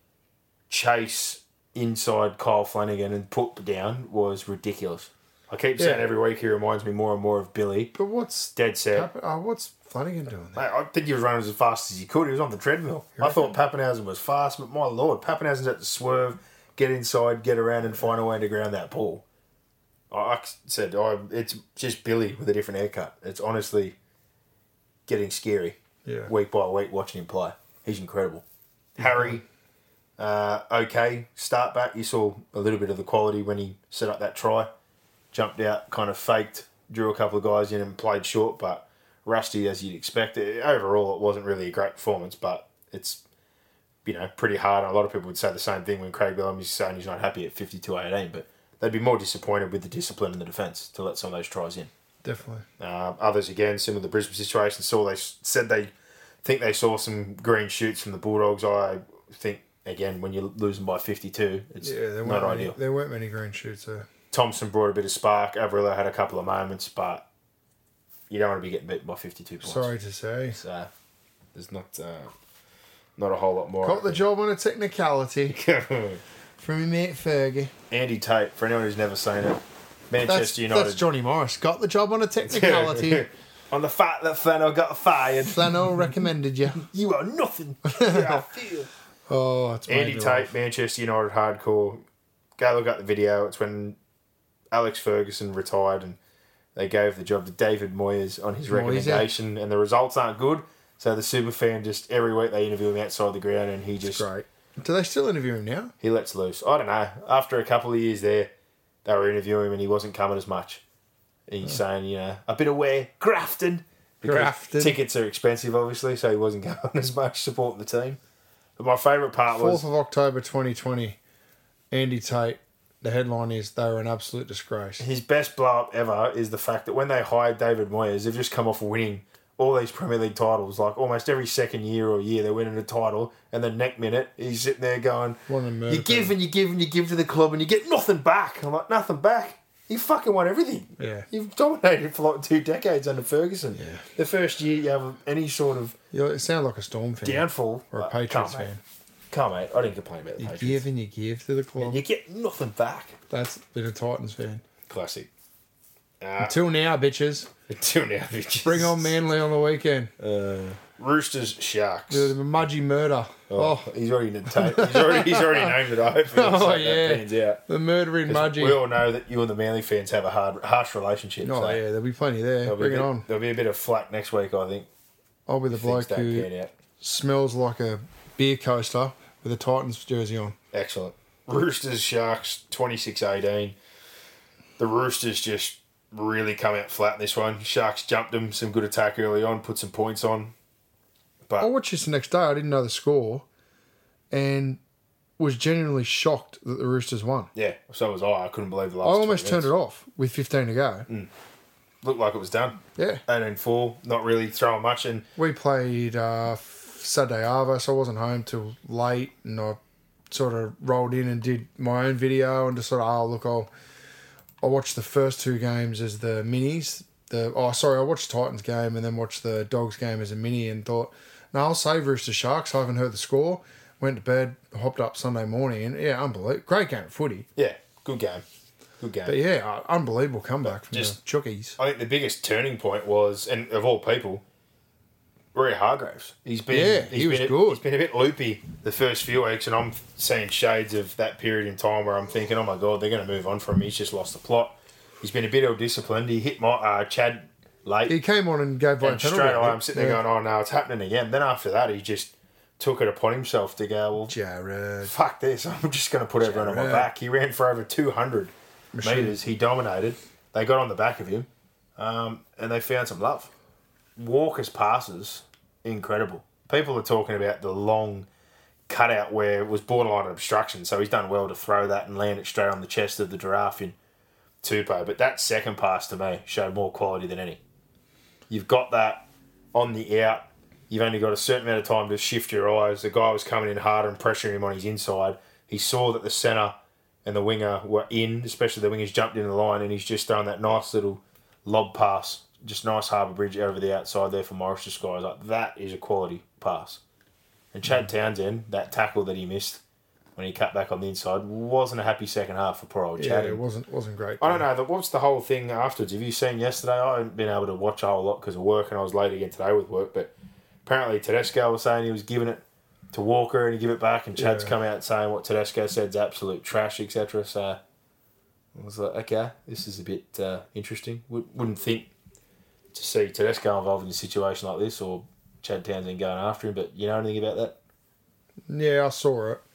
[SPEAKER 3] chase inside Kyle Flanagan and put down was ridiculous. I keep saying
[SPEAKER 4] Yeah.
[SPEAKER 3] every week he reminds me more and more of Billy.
[SPEAKER 4] But what's
[SPEAKER 3] Dead set.
[SPEAKER 4] Pap- uh, what's Flanagan doing there?
[SPEAKER 3] Mate, I think he was running as fast as he could. He was on the treadmill. I thought Pappenhausen was fast, but my lord, Pappenhausen's had to swerve, get inside, get around, and find a way to ground that ball. I I said, I, it's just Billy with a different haircut. It's honestly getting scary
[SPEAKER 4] Yeah.
[SPEAKER 3] week by week watching him play. He's incredible. Harry, uh, okay, start back. You saw a little bit of the quality when he set up that try. Jumped out, kind of faked, drew a couple of guys in and played short, but rusty as you'd expect. Overall, it wasn't really a great performance, but it's, you know, pretty hard. A lot of people would say the same thing when Craig Bellamy's saying he's not happy at fifty-two eighteen, but they'd be more disappointed with the discipline in the defence to let some of those tries in.
[SPEAKER 4] Definitely.
[SPEAKER 3] Uh, others, again, similar to the Brisbane situation, saw they said they think they saw some green shoots from the Bulldogs. I think, again, when you're losing by fifty-two, it's
[SPEAKER 4] Yeah, there
[SPEAKER 3] not
[SPEAKER 4] weren't many,
[SPEAKER 3] ideal.
[SPEAKER 4] there weren't many green shoots there.
[SPEAKER 3] Thompson brought a bit of spark. Averillo had a couple of moments, but you don't want to be getting beaten by fifty-two points.
[SPEAKER 4] Sorry to say.
[SPEAKER 3] So there's not uh, not a whole lot more.
[SPEAKER 4] Got the job on a technicality from your mate Fergie.
[SPEAKER 3] Andy Tate, for anyone who's never seen it,
[SPEAKER 4] That's,
[SPEAKER 3] Manchester United.
[SPEAKER 4] that's Johnny Morris. Got the job on a technicality.
[SPEAKER 3] On the fact that Flannel got fired.
[SPEAKER 4] Flannel recommended you.
[SPEAKER 3] You are nothing. Yeah, I feel.
[SPEAKER 4] Oh, it's made
[SPEAKER 3] Andy
[SPEAKER 4] me
[SPEAKER 3] Tate,
[SPEAKER 4] laugh.
[SPEAKER 3] Manchester United hardcore. Go look at the video. It's when Alex Ferguson retired and they gave the job to David Moyes on his
[SPEAKER 4] Moyes,
[SPEAKER 3] recommendation, and the results aren't good. So the super fan just every week they interview him outside the ground, and he just
[SPEAKER 4] Great. Do they still interview him now?
[SPEAKER 3] he lets loose. I don't know. After a couple of years there, they were interviewing him, and he wasn't coming as much. He's saying, you know, a bit of where Grafton. Because
[SPEAKER 4] Grafton.
[SPEAKER 3] tickets are expensive, obviously, so he wasn't going as much supporting the team. But my favourite part was
[SPEAKER 4] fourth of October twenty twenty. Andy Tate the headline is they were an absolute disgrace.
[SPEAKER 3] His best blow up ever is the fact that when they hired David Moyes, they've just come off winning all these Premier League titles. Like almost every second year or year, they're winning a title, and the next minute he's sitting there going, "You give and you give and you give to the club, and you get nothing back." I'm like, "Nothing back? You fucking won everything.
[SPEAKER 4] Yeah,
[SPEAKER 3] you've dominated for like two decades under Ferguson.
[SPEAKER 4] Yeah,
[SPEAKER 3] the first year you have any sort of
[SPEAKER 4] you it sounds like a Storm fan
[SPEAKER 3] downfall
[SPEAKER 4] or a Patriots fan.
[SPEAKER 3] Come mate, I didn't complain about the
[SPEAKER 4] you
[SPEAKER 3] Patriots.
[SPEAKER 4] You give and you give to the club.
[SPEAKER 3] Yeah, you get nothing back.
[SPEAKER 4] That's been a Titans fan.
[SPEAKER 3] Classic. Uh,
[SPEAKER 4] until now, bitches.
[SPEAKER 3] Until now, bitches.
[SPEAKER 4] Bring on Manly on the weekend.
[SPEAKER 3] Uh, Roosters, Sharks.
[SPEAKER 4] The Mudgee murder.
[SPEAKER 3] Oh, oh. He's already he's already he's already named it. I hope
[SPEAKER 4] oh yeah,
[SPEAKER 3] that pans out.
[SPEAKER 4] The murdering Mudgee.
[SPEAKER 3] We all know that you and the Manly fans have a hard, harsh relationship.
[SPEAKER 4] Oh
[SPEAKER 3] so
[SPEAKER 4] yeah, there'll be plenty there. Bring
[SPEAKER 3] bit,
[SPEAKER 4] it on.
[SPEAKER 3] There'll be a bit of flack next week, I think.
[SPEAKER 4] I'll be the bloke who smells like a beer coaster with a Titans jersey on.
[SPEAKER 3] Excellent. Roosters, Sharks, twenty-six eighteen. The Roosters just really come out flat in this one. Sharks jumped them, some good attack early on, put some points on. But
[SPEAKER 4] I watched this the next day. I didn't know the score, and was genuinely shocked that the Roosters won.
[SPEAKER 3] Yeah, so was I. I couldn't believe the last.
[SPEAKER 4] I almost turned it off with fifteen to go.
[SPEAKER 3] Mm. Looked like it was done.
[SPEAKER 4] Yeah,
[SPEAKER 3] eighteen four, not really throwing much. And
[SPEAKER 4] we played uh, Saturday Arvo, so I wasn't home till late, and I sort of rolled in and did my own video and just sort of, oh look, I'll I watched the first two games as the minis. The oh sorry, I watched the Titans game and then watched the Dogs game as a mini and thought, no, I'll save Roosters Sharks. I haven't heard the score. Went to bed, hopped up Sunday morning, and yeah, unbelievable. Great game of footy.
[SPEAKER 3] Yeah, good game. Good game.
[SPEAKER 4] But yeah, unbelievable comeback from Just, the Chookies.
[SPEAKER 3] I think the biggest turning point was, and of all people, Ria Hargraves. He's been
[SPEAKER 4] yeah,
[SPEAKER 3] he's
[SPEAKER 4] he was
[SPEAKER 3] been
[SPEAKER 4] good.
[SPEAKER 3] A, he's been a bit loopy the first few weeks, and I'm seeing shades of that period in time where I'm thinking, oh my God, they're going to move on from him. He's just lost the plot. He's been a bit ill-disciplined. He hit my uh, Chad late.
[SPEAKER 4] He came on and gave
[SPEAKER 3] and straight away I'm sitting yeah. there going, oh no, it's happening again. Then after that, he just took it upon himself to go, well,
[SPEAKER 4] Jared,
[SPEAKER 3] fuck this. I'm just going to put Jared. everyone on my back. He ran for over two hundred Machine. metres. He dominated. They got on the back of him, um, and they found some love. Walker's passes, incredible. People are talking about the long cutout where it was borderline obstruction, so he's done well to throw that and land it straight on the chest of the giraffe in Tupou. But that second pass to me showed more quality than any. You've got that on the out. You've only got a certain amount of time to shift your eyes. The guy was coming in harder and pressuring him on his inside. He saw that the centre and the winger were in, especially the wingers jumped in the line, and he's just throwing that nice little lob pass, just nice Harbour Bridge over the outside there for Morris to score. I was like, that is a quality pass. And Chad Townsend, that tackle that he missed when he cut back on the inside, wasn't a happy second half for poor old Chad.
[SPEAKER 4] Yeah, it wasn't wasn't great.
[SPEAKER 3] I don't know. What's the whole thing afterwards? Have you seen yesterday? I haven't been able to watch a whole lot because of work, and I was late again today with work, but apparently Tedesco was saying he was giving it to Walker and he give it back, and Chad's yeah. come out saying what Tedesco said is absolute trash, et cetera. So I was like, okay, this is a bit uh, interesting. Wouldn't think to see Tedesco involved in a situation like this or Chad Townsend going after him, but you know anything about that?
[SPEAKER 4] Yeah, I saw it.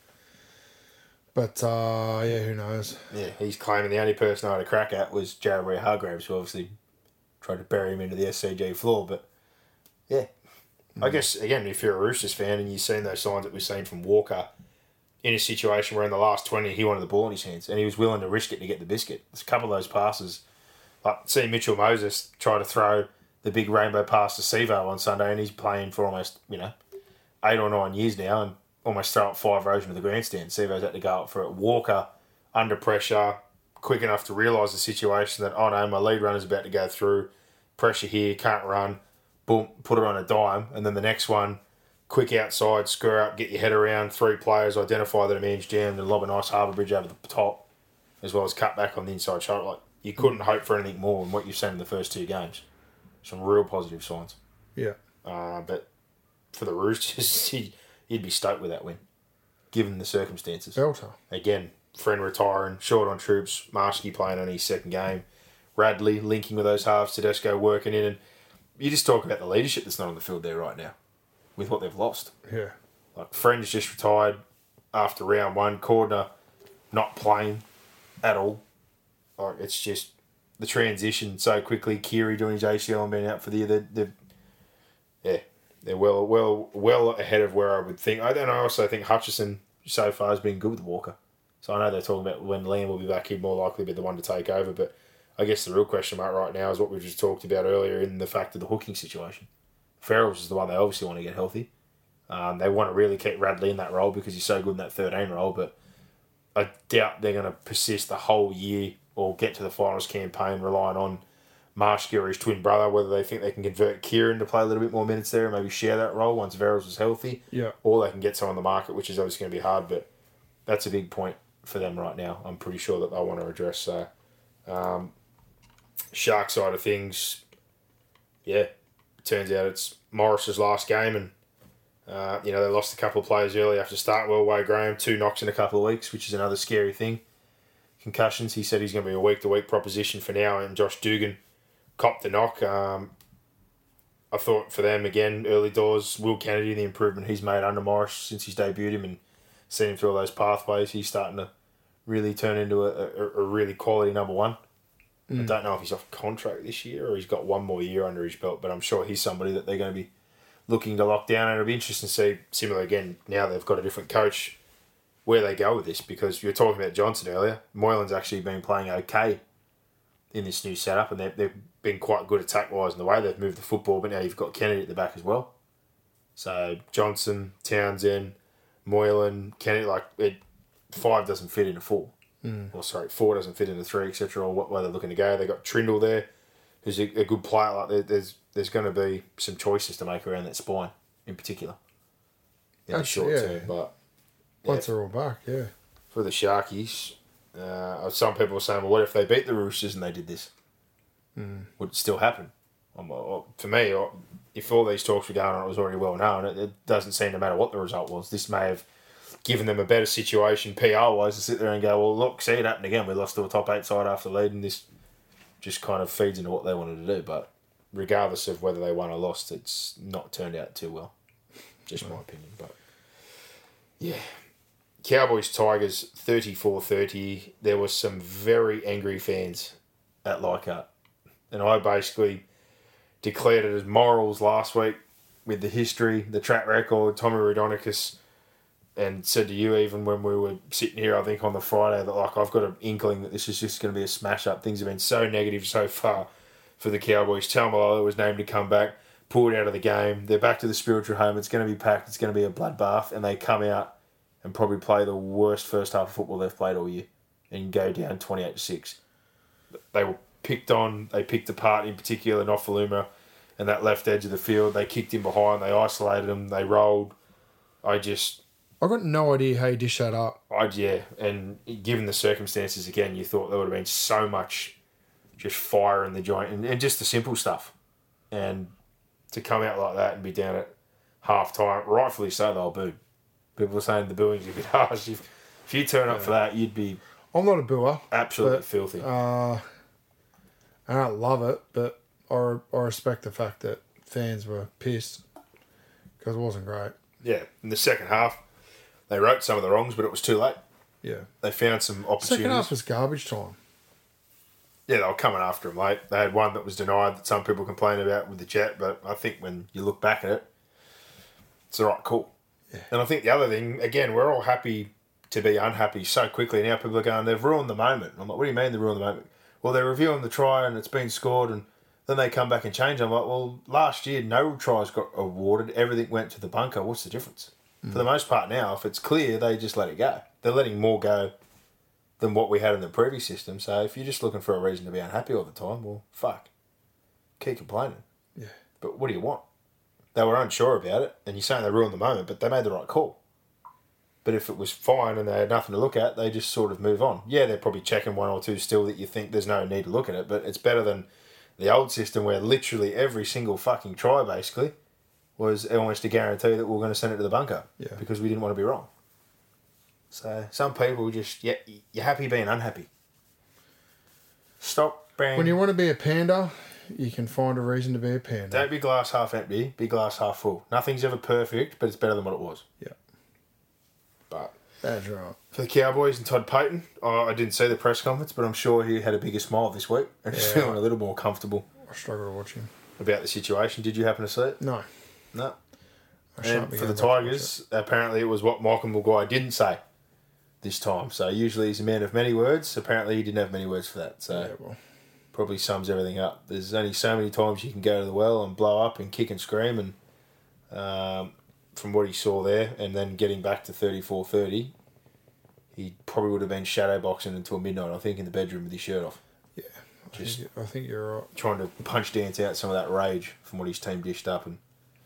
[SPEAKER 4] But, uh, yeah, who knows?
[SPEAKER 3] Yeah, he's claiming the only person I had a crack at was Jared Rea-Hargreaves, who obviously tried to bury him into the S C G floor. But, yeah, mm. I guess, again, if you're a Roosters fan and you've seen those signs that we've seen from Walker in a situation where in the last twenty he wanted the ball in his hands and he was willing to risk it to get the biscuit. There's a couple of those passes. Like, see Mitchell Moses try to throw the big rainbow pass to Sevo on Sunday, and he's playing for almost, you know, eight or nine years now, and almost throw up five rows into the grandstand. Sevo's had to go up for it. Walker, under pressure, quick enough to realise the situation that, oh no, my lead runner's about to go through, pressure here, can't run, boom, put it on a dime, and then the next one, quick outside, square up, get your head around, three players, identify that a man's jammed, and lob a nice Harbour Bridge over the top, as well as cut back on the inside shoulder. Like, you couldn't hope for anything more than what you've seen in the first two games. Some real positive signs.
[SPEAKER 4] Yeah.
[SPEAKER 3] Uh, but for the Roosters, you'd be stoked with that win, given the circumstances.
[SPEAKER 4] Belter.
[SPEAKER 3] Again, Friend retiring, short on troops, Marshke playing on his second game, Radley linking with those halves, Tedesco working in, and you just talk about the leadership that's not on the field there right now with what they've lost.
[SPEAKER 4] Yeah.
[SPEAKER 3] Like, Friend's just retired after round one, Cordner not playing at all. Like, it's just the transition so quickly. Keary doing his A C L and being out for the year. They're, they're, yeah, they're well, well, well ahead of where I would think. And I also think Hutchison so far has been good with Walker. So I know they're talking about when Liam will be back, he'd more likely be the one to take over. But I guess the real question mark right now is what we just talked about earlier in the fact of the hooking situation. Farrell's is the one they obviously want to get healthy. Um, they want to really keep Radley in that role because he's so good in that thirteen role. But I doubt they're going to persist the whole year or get to the finals campaign relying on Marshke or his twin brother, whether they think they can convert Kieran to play a little bit more minutes there and maybe share that role once Verrills is healthy.
[SPEAKER 4] Yeah. Or
[SPEAKER 3] they can get someone on the market, which is obviously going to be hard, but that's a big point for them right now. I'm pretty sure that they'll want to address. So, um, Shark side of things, yeah, it turns out it's Morris's last game, and uh, you know, they lost a couple of players early after starting well. Wade Graham, two knocks in a couple of weeks, which is another scary thing. Concussions, he said he's going to be a week-to-week proposition for now, and Josh Dugan copped the knock. Um, I thought for them, again, early doors, Will Kennedy, the improvement he's made under Morris since he's debuted him and seen him through all those pathways, he's starting to really turn into a, a, a really quality number one. Mm. I don't know if he's off contract this year or he's got one more year under his belt, but I'm sure he's somebody that they're going to be looking to lock down, and it'll be interesting to see, similar again, now they've got a different coach, where they go with this, because you were talking about Johnson earlier. Moylan's actually been playing okay in this new setup, and they've, they've been quite good attack-wise in the way they've moved the football, but now you've got Kennedy at the back as well. So Johnson, Townsend, Moylan, Kennedy, like, it, five doesn't fit into four. Mm. Or sorry, four doesn't fit into three, et cetera, or what way they're looking to go. They've got Trindle there, who's a, a good player. Like there, there's there's going to be some choices to make around that spine, in particular, in the short
[SPEAKER 4] yeah.
[SPEAKER 3] term. But
[SPEAKER 4] once yeah, they're all back, yeah.
[SPEAKER 3] For the Sharkies, uh, some people are saying, well, what if they beat the Roosters and they did this? Mm. Would it still happen? Um, for me, if all these talks were going on, it was already well known. It, it doesn't seem to matter what the result was. This may have given them a better situation P R-wise to sit there and go, well, look, see, it happened again. We lost to a top eight side after leading. This just kind of feeds into what they wanted to do. But regardless of whether they won or lost, it's not turned out too well. Just my opinion. But yeah. Cowboys Tigers thirty-four thirty. There was some very angry fans at Leichhardt. And I basically declared it as morals last week with the history, the track record, Tommy Raudonikis, and said to you even when we were sitting here, I think on the Friday, that like I've got an inkling that this is just going to be a smash-up. Things have been so negative so far for the Cowboys. Taumalolo was named to come back, pulled out of the game. They're back to the spiritual home. It's going to be packed. It's going to be a bloodbath. And they come out and probably play the worst first half of football they've played all year and go down twenty-eight to six. They were picked on. They picked apart, in particular, Nofaluma and that left edge of the field. They kicked him behind. They isolated him. They rolled. I just...
[SPEAKER 4] I've got no idea how you dish that up.
[SPEAKER 3] I Yeah, and given the circumstances, again, you thought there would have been so much just fire in the joint and, and just the simple stuff. And to come out like that and be down at half-time, rightfully so, they'll boo. People are saying the booing's a bit harsh. If, if you turn up yeah. for that, you'd be...
[SPEAKER 4] I'm not a booer.
[SPEAKER 3] Absolutely
[SPEAKER 4] but,
[SPEAKER 3] filthy.
[SPEAKER 4] Uh, I don't love it, but I, I respect the fact that fans were pissed because it wasn't great.
[SPEAKER 3] Yeah, in the second half, they wrote some of the wrongs, but it was too late.
[SPEAKER 4] Yeah.
[SPEAKER 3] They found some opportunities.
[SPEAKER 4] Second half was garbage time.
[SPEAKER 3] Yeah, they were coming after him late. They had one that was denied that some people complain about with the Jet, but I think when you look back at it, it's the right call. Yeah. And I think the other thing, again, we're all happy to be unhappy so quickly. Now people are going, they've ruined the moment. I'm like, what do you mean they ruined the moment? Well, they're reviewing the try and it's been scored and then they come back and change. I'm like, well, last year no tries got awarded. Everything went to the bunker. What's the difference? Mm. For the most part now, if it's clear, they just let it go. They're letting more go than what we had in the previous system. So if you're just looking for a reason to be unhappy all the time, well, fuck. Keep complaining.
[SPEAKER 4] Yeah.
[SPEAKER 3] But what do you want? They were unsure about it, and you're saying they ruined the moment, but they made the right call. But if it was fine and they had nothing to look at, they just sort of move on. Yeah, they're probably checking one or two still that you think there's no need to look at it, but it's better than the old system where literally every single fucking try, basically, was almost a guarantee that we were going to send it to the bunker
[SPEAKER 4] yeah.
[SPEAKER 3] because we didn't want to be wrong. So some people just, yeah, you're happy being unhappy. Stop being...
[SPEAKER 4] When you want to be a panda, you can find a reason to be a panda.
[SPEAKER 3] Don't be glass half empty, be glass half full. Nothing's ever perfect, but it's better than what it was.
[SPEAKER 4] Yeah.
[SPEAKER 3] But
[SPEAKER 4] that's right.
[SPEAKER 3] For the Cowboys and Todd Payten, oh, I didn't see the press conference, but I'm sure he had a bigger smile this week and he's
[SPEAKER 4] yeah.
[SPEAKER 3] feeling a little more comfortable.
[SPEAKER 4] I struggle to watch him.
[SPEAKER 3] About the situation. Did you happen to see it?
[SPEAKER 4] No.
[SPEAKER 3] No.
[SPEAKER 4] I
[SPEAKER 3] and for the Tigers, apparently it was what Michael Maguire didn't say this time. So usually he's a man of many words. Apparently he didn't have many words for that. So
[SPEAKER 4] Yeah, well.
[SPEAKER 3] probably sums everything up. There's only so many times you can go to the well and blow up and kick and scream, and um, from what he saw there, and then getting back to thirty-four thirty, he probably would have been shadow boxing until midnight, I think, in the bedroom with his shirt off.
[SPEAKER 4] Yeah, I,
[SPEAKER 3] Just
[SPEAKER 4] think, I think you're right.
[SPEAKER 3] Trying to punch dance out some of that rage from what his team dished up. And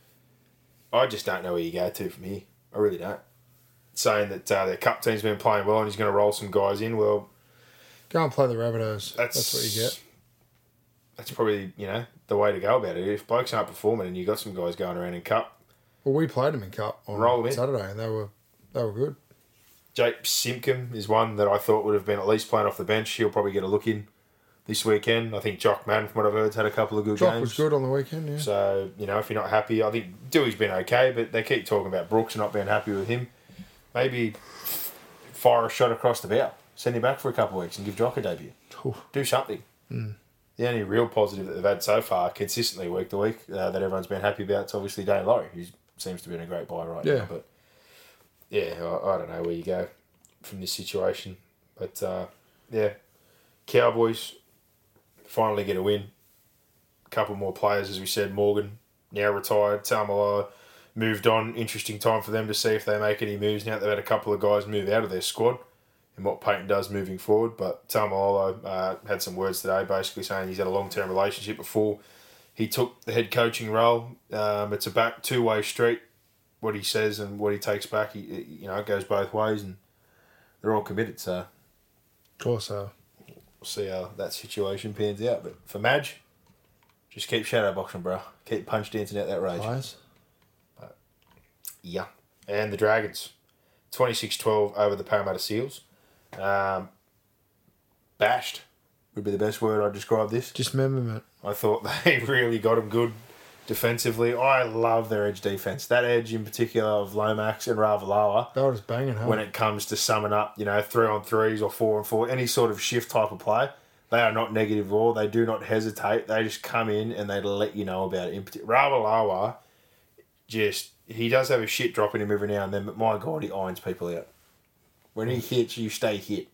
[SPEAKER 3] I just don't know where you go to from here. I really don't. Saying that uh, their cup team's been playing well and he's going to roll some guys in, well...
[SPEAKER 4] Go and play the Rabbitohs.
[SPEAKER 3] That's,
[SPEAKER 4] That's what you get.
[SPEAKER 3] That's probably, you know, the way to go about it. If blokes aren't performing and you've got some guys going around in cup...
[SPEAKER 4] Well, we played them in cup on
[SPEAKER 3] Roll them in.
[SPEAKER 4] Saturday, and they were they were good.
[SPEAKER 3] Jake Simpkin is one that I thought would have been at least playing off the bench. He'll probably get a look in this weekend. I think Jock Mann, from what I've heard, had a couple of good
[SPEAKER 4] Jock
[SPEAKER 3] games.
[SPEAKER 4] was good on the weekend, yeah.
[SPEAKER 3] So, you know, if you're not happy, I think Dewey's been okay, but they keep talking about Brooks and not being happy with him. Maybe fire a shot across the bow. Send him back for a couple of weeks and give Jock a debut.
[SPEAKER 4] Oof.
[SPEAKER 3] Do something.
[SPEAKER 4] Mm.
[SPEAKER 3] The only real positive that they've had so far, consistently week to week, uh, that everyone's been happy about, is obviously Dane Laurie, who seems to be in a great buy right
[SPEAKER 4] Yeah.
[SPEAKER 3] now. But, yeah, I, I don't know where you go from this situation. But, uh, yeah, Cowboys finally get a win. A couple more players, as we said. Morgan, now retired. Tamalolo moved on. Interesting time for them to see if they make any moves now. They've had a couple of guys move out of their squad and what Payton does moving forward. But Tamalolo uh, had some words today basically saying he's had a long-term relationship before he took the head coaching role. Um, it's a back two-way street, what he says and what he takes back. He, you know, it goes both ways, and they're all committed. So
[SPEAKER 4] Of course, so.
[SPEAKER 3] we'll see how that situation pans out. But for Madge, just keep shadow boxing, bro. Keep punch dancing out that rage.
[SPEAKER 4] Nice.
[SPEAKER 3] Yeah. And the Dragons, twenty-six twelve over the Parramatta Seals. Um, bashed would be the best word I'd describe this.
[SPEAKER 4] Dismemberment.
[SPEAKER 3] I thought they really got them good defensively. I love their edge defence. That edge in particular of Lomax and Ravalawa.
[SPEAKER 4] They were just banging, huh?
[SPEAKER 3] When it comes to summing up, you know, three on threes or four on four, any sort of shift type of play, they are not negative at all. They do not hesitate. They just come in and they let you know about it. In particular, Ravalawa, just, he does have a shit dropping him every now and then, but my God, he irons people out. When he hits, you stay hit.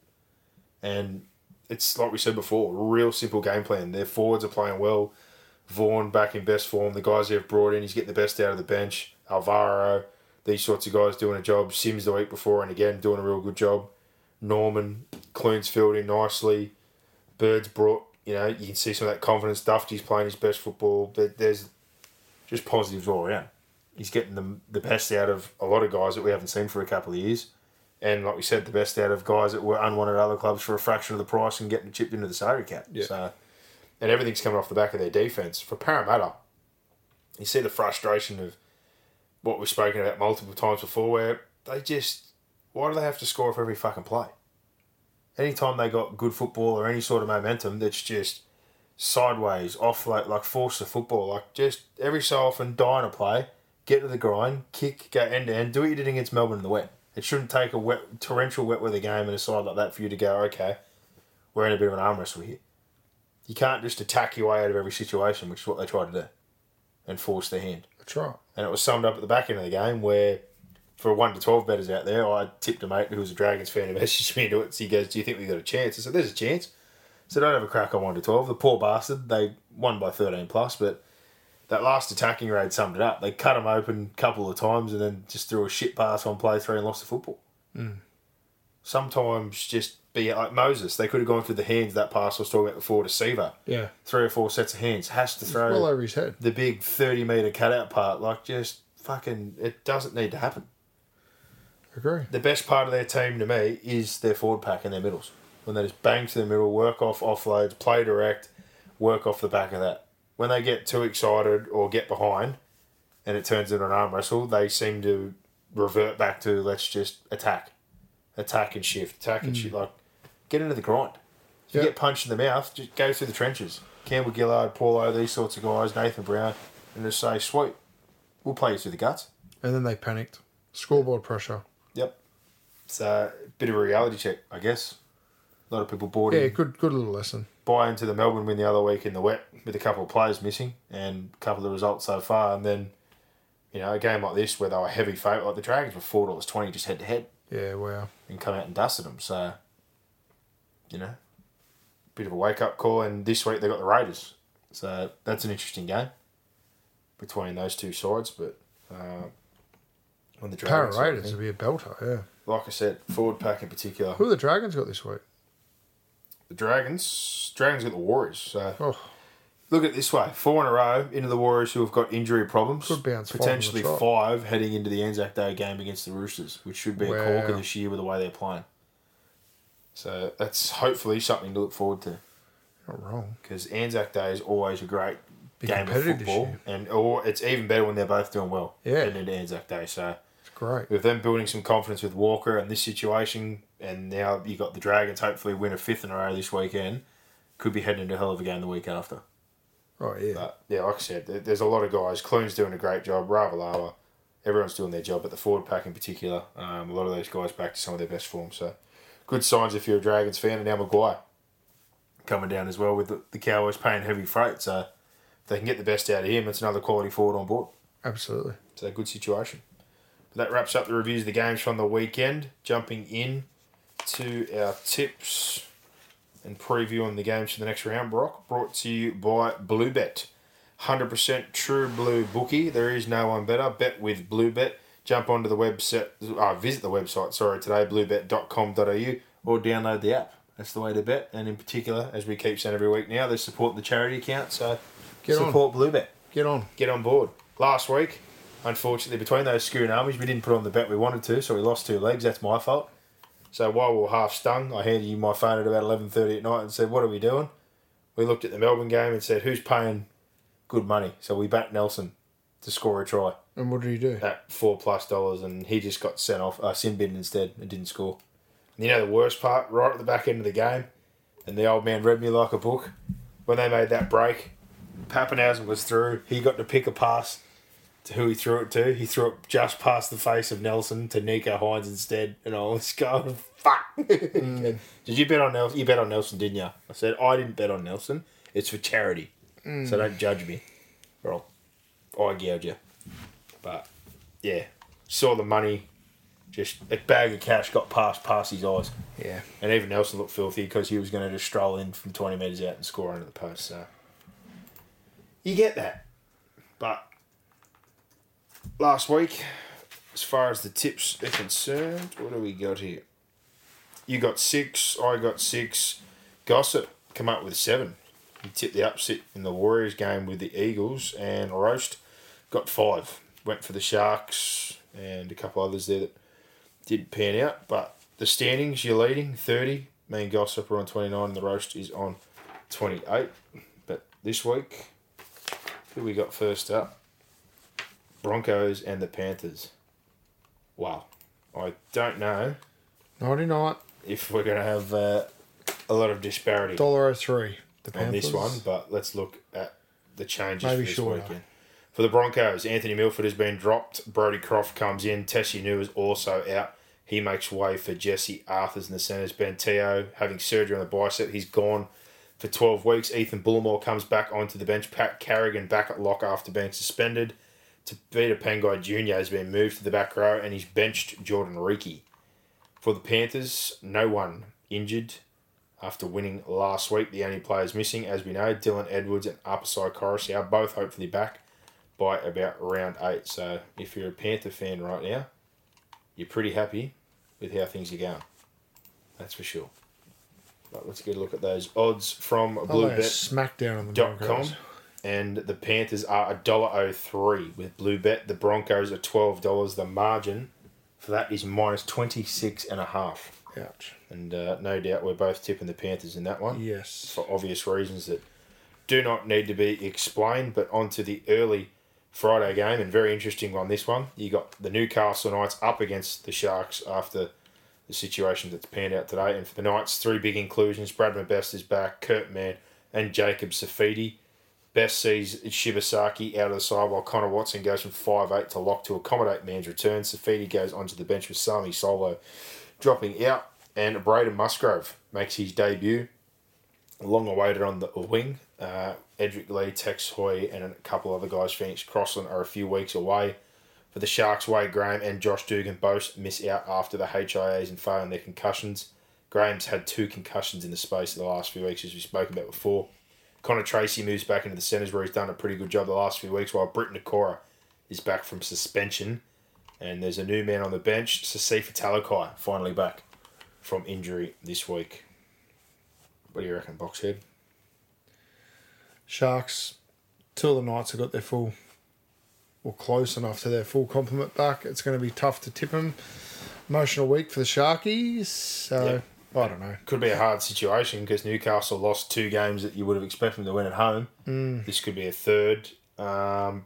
[SPEAKER 3] And it's like we said before, a real simple game plan. Their forwards are playing well. Vaughan back in best form. The guys they've brought in, he's getting the best out of the bench. Alvaro, these sorts of guys doing a job. Sims the week before and again doing a real good job. Norman, Clunes filled in nicely. Bird's brought, you know, you can see some of that confidence. Dufty's playing his best football. There's just positives all around. He's getting the, the best out of a lot of guys that we haven't seen for a couple of years. And like we said, the best out of guys that were unwanted at other clubs for a fraction of the price and getting chipped into the salary cap.
[SPEAKER 4] Yeah.
[SPEAKER 3] So, and everything's coming off the back of their defence. For Parramatta, you see the frustration of what we've spoken about multiple times before, where they just, why do they have to score for every fucking play? Anytime they got good football or any sort of momentum, that's just sideways, offload, like force the football, like just every so often die in a play, get to the grind, kick, go end to end, do what you did against Melbourne in the wet. It shouldn't take a wet, torrential wet weather game and a side like that for you to go, okay, we're in a bit of an arm wrestle here. You can't just attack your way out of every situation, which is what they tried to do, and force their hand.
[SPEAKER 4] That's right.
[SPEAKER 3] And it was summed up at the back end of the game where, for one to twelve bettors out there, I tipped a mate who was a Dragons fan who messaged me into it. So he goes, do you think we've got a chance? I said, there's a chance. So don't have a crack on one to twelve. The poor bastard, they won by thirteen plus, but that last attacking raid summed it up. They cut him open a couple of times and then just threw a shit pass on play three and lost the football.
[SPEAKER 4] Mm.
[SPEAKER 3] Sometimes just be like Moses. They could have gone through the hands that pass I was talking about before to Seaver.
[SPEAKER 4] Yeah.
[SPEAKER 3] Three or four sets of hands. Has to throw
[SPEAKER 4] well over his head.
[SPEAKER 3] the big thirty metre cutout part. Like, just fucking, it doesn't need to happen.
[SPEAKER 4] Agree.
[SPEAKER 3] The best part of their team to me is their forward pack and their middles. When they just bang to the middle, work off offloads, play direct, work off the back of that. When they get too excited or get behind and it turns into an arm wrestle, they seem to revert back to let's just attack. Attack and shift. Attack and mm. shift. Like, get into the grind. If you
[SPEAKER 4] yep.
[SPEAKER 3] get punched in the mouth, just go through the trenches. Campbell Gillard, Paulo, these sorts of guys, Nathan Brown, and just say, sweet, we'll play you through the guts.
[SPEAKER 4] And then they panicked. Scoreboard pressure.
[SPEAKER 3] Yep. It's a bit of a reality check, I guess. A lot of people bought
[SPEAKER 4] yeah,
[SPEAKER 3] in.
[SPEAKER 4] good good little lesson.
[SPEAKER 3] Buy into the Melbourne win the other week in the wet with a couple of players missing and a couple of results so far. And then, you know, a game like this where they were heavy favourite, like the Dragons were four dollars twenty just head to head.
[SPEAKER 4] Yeah, wow.
[SPEAKER 3] and come out and dusted them. So, you know, bit of a wake-up call. And this week they got the Raiders. So that's an interesting game between those two sides. But uh, on the Dragons...
[SPEAKER 4] Para Raiders would be a belter, yeah.
[SPEAKER 3] Like I said, forward pack in particular.
[SPEAKER 4] Who have the Dragons got this week?
[SPEAKER 3] The Dragons... Dragons got the Warriors. So
[SPEAKER 4] Oh,
[SPEAKER 3] look at it this way. Four in a row into the Warriors who have got injury problems.
[SPEAKER 4] Could bounce five
[SPEAKER 3] Potentially
[SPEAKER 4] on the
[SPEAKER 3] five heading into the Anzac Day game against the Roosters, which should be a
[SPEAKER 4] Wow.
[SPEAKER 3] corker this year with the way they're playing. So that's hopefully something to look forward to.
[SPEAKER 4] not wrong.
[SPEAKER 3] Because Anzac Day is always a great
[SPEAKER 4] Be
[SPEAKER 3] game of
[SPEAKER 4] competitive this
[SPEAKER 3] football.
[SPEAKER 4] year.
[SPEAKER 3] And or it's even better when they're both doing well
[SPEAKER 4] Yeah.
[SPEAKER 3] heading into Anzac Day. So
[SPEAKER 4] It's great.
[SPEAKER 3] with them building some confidence with Walker and this situation, and now you got the Dragons hopefully win a fifth in a row this weekend, could be heading into a hell of a game the week after.
[SPEAKER 4] Oh, yeah.
[SPEAKER 3] But yeah, like I said, there- there's a lot of guys. Clune's doing a great job. Ravalawa, everyone's doing their job. But the forward pack in particular, um, a lot of those guys back to some of their best form. So good signs if you're a Dragons fan. And now Maguire coming down as well with the, the Cowboys paying heavy freight. So if they can get the best out of him, it's another quality forward on board.
[SPEAKER 4] Absolutely.
[SPEAKER 3] So a good situation. But that wraps up the reviews of the games from the weekend. Jumping in to our tips and previewing the games for the next round, Brock, brought to you by Bluebet. one hundred percent true blue bookie. There is no one better. Bet with Bluebet. Jump onto the website, uh, visit the website, sorry, today, bluebet dot com dot a u, or download the app. That's the way to bet. And in particular, as we keep saying every week now, they support the charity account, so
[SPEAKER 4] Get on.
[SPEAKER 3] support Bluebet.
[SPEAKER 4] Get on.
[SPEAKER 3] Get on board. Last week, unfortunately, between those Schoon armies, we didn't put on the bet we wanted to, so we lost two legs. That's my fault. So while we were half stung, I handed you my phone at about eleven thirty at night and said, what are we doing? We looked at the Melbourne game and said, who's paying good money? So we backed Nelson to score a try
[SPEAKER 4] And what did he do?
[SPEAKER 3] at four plus dollars, and he just got sent off, uh, sin bin instead, and didn't score. And you know the worst part? Right at the back end of the game, and the old man read me like a book, when they made that break, Pappenhausen was through. He got to pick a pass to who he threw it to. He threw it just past the face of Nelson to Nico Hines instead. And I was going, fuck. Mm. Did you bet on Nelson? You bet on Nelson, didn't you? I said, I didn't bet on Nelson. It's for charity. Mm. So don't judge me. Or I'll eye gouge you. But, yeah. Saw the money. Just a bag of cash got past past his eyes.
[SPEAKER 4] Yeah.
[SPEAKER 3] And even Nelson looked filthy because he was going to just stroll in from twenty metres out and score under the post. So you get that. But last week, as far as the tips are concerned, what do we got here? You got six, I got six. Gossip come up with seven. He tipped the upset in the Warriors game with the Eagles, and Roast got five. Went for the Sharks and a couple others there that did pan out. But the standings, you're leading thirty. Me and Gossip are on twenty-nine, and the Roast is on twenty-eight. But this week, who we got first up? Broncos and the Panthers. Wow. I don't know
[SPEAKER 4] Nighty night.
[SPEAKER 3] if we're going to have uh, a lot of disparity
[SPEAKER 4] one dollar oh three. The
[SPEAKER 3] on
[SPEAKER 4] Panthers.
[SPEAKER 3] this one, but let's look at the changes
[SPEAKER 4] Maybe
[SPEAKER 3] for this
[SPEAKER 4] shorter.
[SPEAKER 3] weekend. For the Broncos, Anthony Milford has been dropped. Brodie Croft comes in. Tessie New is also out. He makes way for Jesse Arthurs in the centres. Ben Teo having surgery on the bicep. He's gone for twelve weeks. Ethan Bullimore comes back onto the bench. Pat Carrigan back at lock after being suspended. Tavita Pangai Junior has been moved to the back row, and he's benched Jordan Riki. For the Panthers, no one injured after winning last week. The only players missing, as we know, Dylan Edwards and Apasai Coruscant, both hopefully back by about round eight. So if you're a Panther fan right now, you're pretty happy with how things are going. That's for sure. But let's get a look at those odds from
[SPEAKER 4] Oh,
[SPEAKER 3] Bluebet.
[SPEAKER 4] Smackdown on the
[SPEAKER 3] Dot
[SPEAKER 4] Broncos.
[SPEAKER 3] com, and the Panthers are one dollar oh three with Bluebet. The Broncos are twelve dollars. The margin for that is minus twenty-six and a half.
[SPEAKER 4] Ouch.
[SPEAKER 3] And uh, no doubt we're both tipping the Panthers in that one.
[SPEAKER 4] Yes.
[SPEAKER 3] For obvious reasons that do not need to be explained. But on to the early Friday game, and very interesting on this one. You got the Newcastle Knights up against the Sharks after the situation that's panned out today. And for the Knights, three big inclusions. Bradman Best is back, Kurt Mann and Jacob Safidi. Best sees Shibasaki out of the side while Connor Watson goes from five eight to lock to accommodate Mann's return. Safidi goes onto the bench with Sami Solo dropping out. And Braden Musgrove makes his debut. Long awaited on the wing. Uh, Edric Lee, Tex Hoy and a couple other guys, Phoenix Crossland, are a few weeks away For the Sharks, Wade Graham and Josh Dugan both miss out after the H I As and failing their concussions. Graham's had two concussions in the space of the last few weeks, as we spoke about before. Connor Tracy moves back into the centres where he's done a pretty good job the last few weeks, while Britt Nakora is back from suspension. And there's a new man on the bench, Sasifa Talakai, finally back from injury this week. What do you reckon, Boxhead?
[SPEAKER 4] Sharks, till the Knights have got their full, or close enough to their full complement back, it's going to be tough to tip them. Emotional week for the Sharkies, so yeah. I don't know.
[SPEAKER 3] Could be a hard situation because Newcastle lost two games that you would have expected them to win at home.
[SPEAKER 4] Mm.
[SPEAKER 3] This could be a third. Um,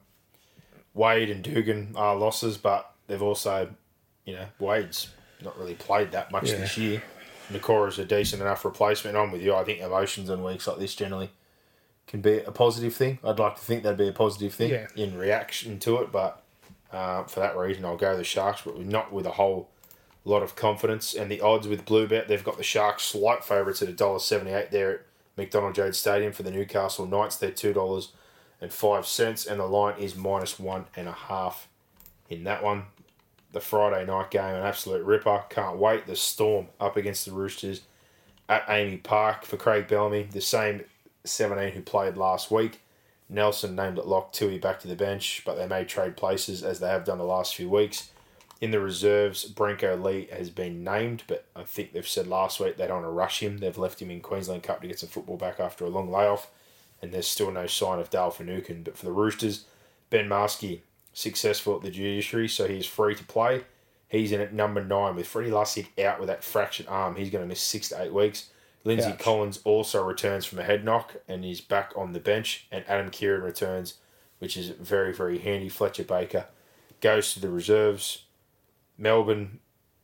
[SPEAKER 3] Wade and Dugan are losses, but they've also, you know, Wade's not really played that much
[SPEAKER 4] Yeah.
[SPEAKER 3] this year. Nakora's a decent enough replacement. I'm with you. I think emotions on weeks like this generally can be a positive thing. I'd like to think that'd be a positive thing
[SPEAKER 4] Yeah.
[SPEAKER 3] in reaction to it, but uh, for that reason, I'll go the Sharks, but not with a whole lot of confidence. And the odds with Bluebet, they've got the Sharks slight favourites at one dollar seventy-eight there at McDonald Jones Stadium for the Newcastle Knights. They're two dollars and five cents, and the line is minus one and a half in that one. The Friday night game, an absolute ripper. Can't wait. The Storm up against the Roosters at Amy Park for Craig Bellamy, the same seventeen who played last week. Nelson named at lock, Tui back to the bench, but they may trade places as they have done the last few weeks. In the reserves, Branko Lee has been named, but I think they've said last week they don't want to rush him. They've left him in Queensland Cup to get some football back after a long layoff, and there's still no sign of Dale Finucane. But for the Roosters, Ben Marsky, successful at the judiciary, so he's free to play. He's in at number nine with Freddie Lussick out with that fractured arm. He's going to miss six to eight weeks. Lindsay
[SPEAKER 4] Ouch.
[SPEAKER 3] Collins also returns from a head knock and is back on the bench. And Adam Kieran returns, which is very, very handy. Fletcher Baker goes to the reserves. Melbourne,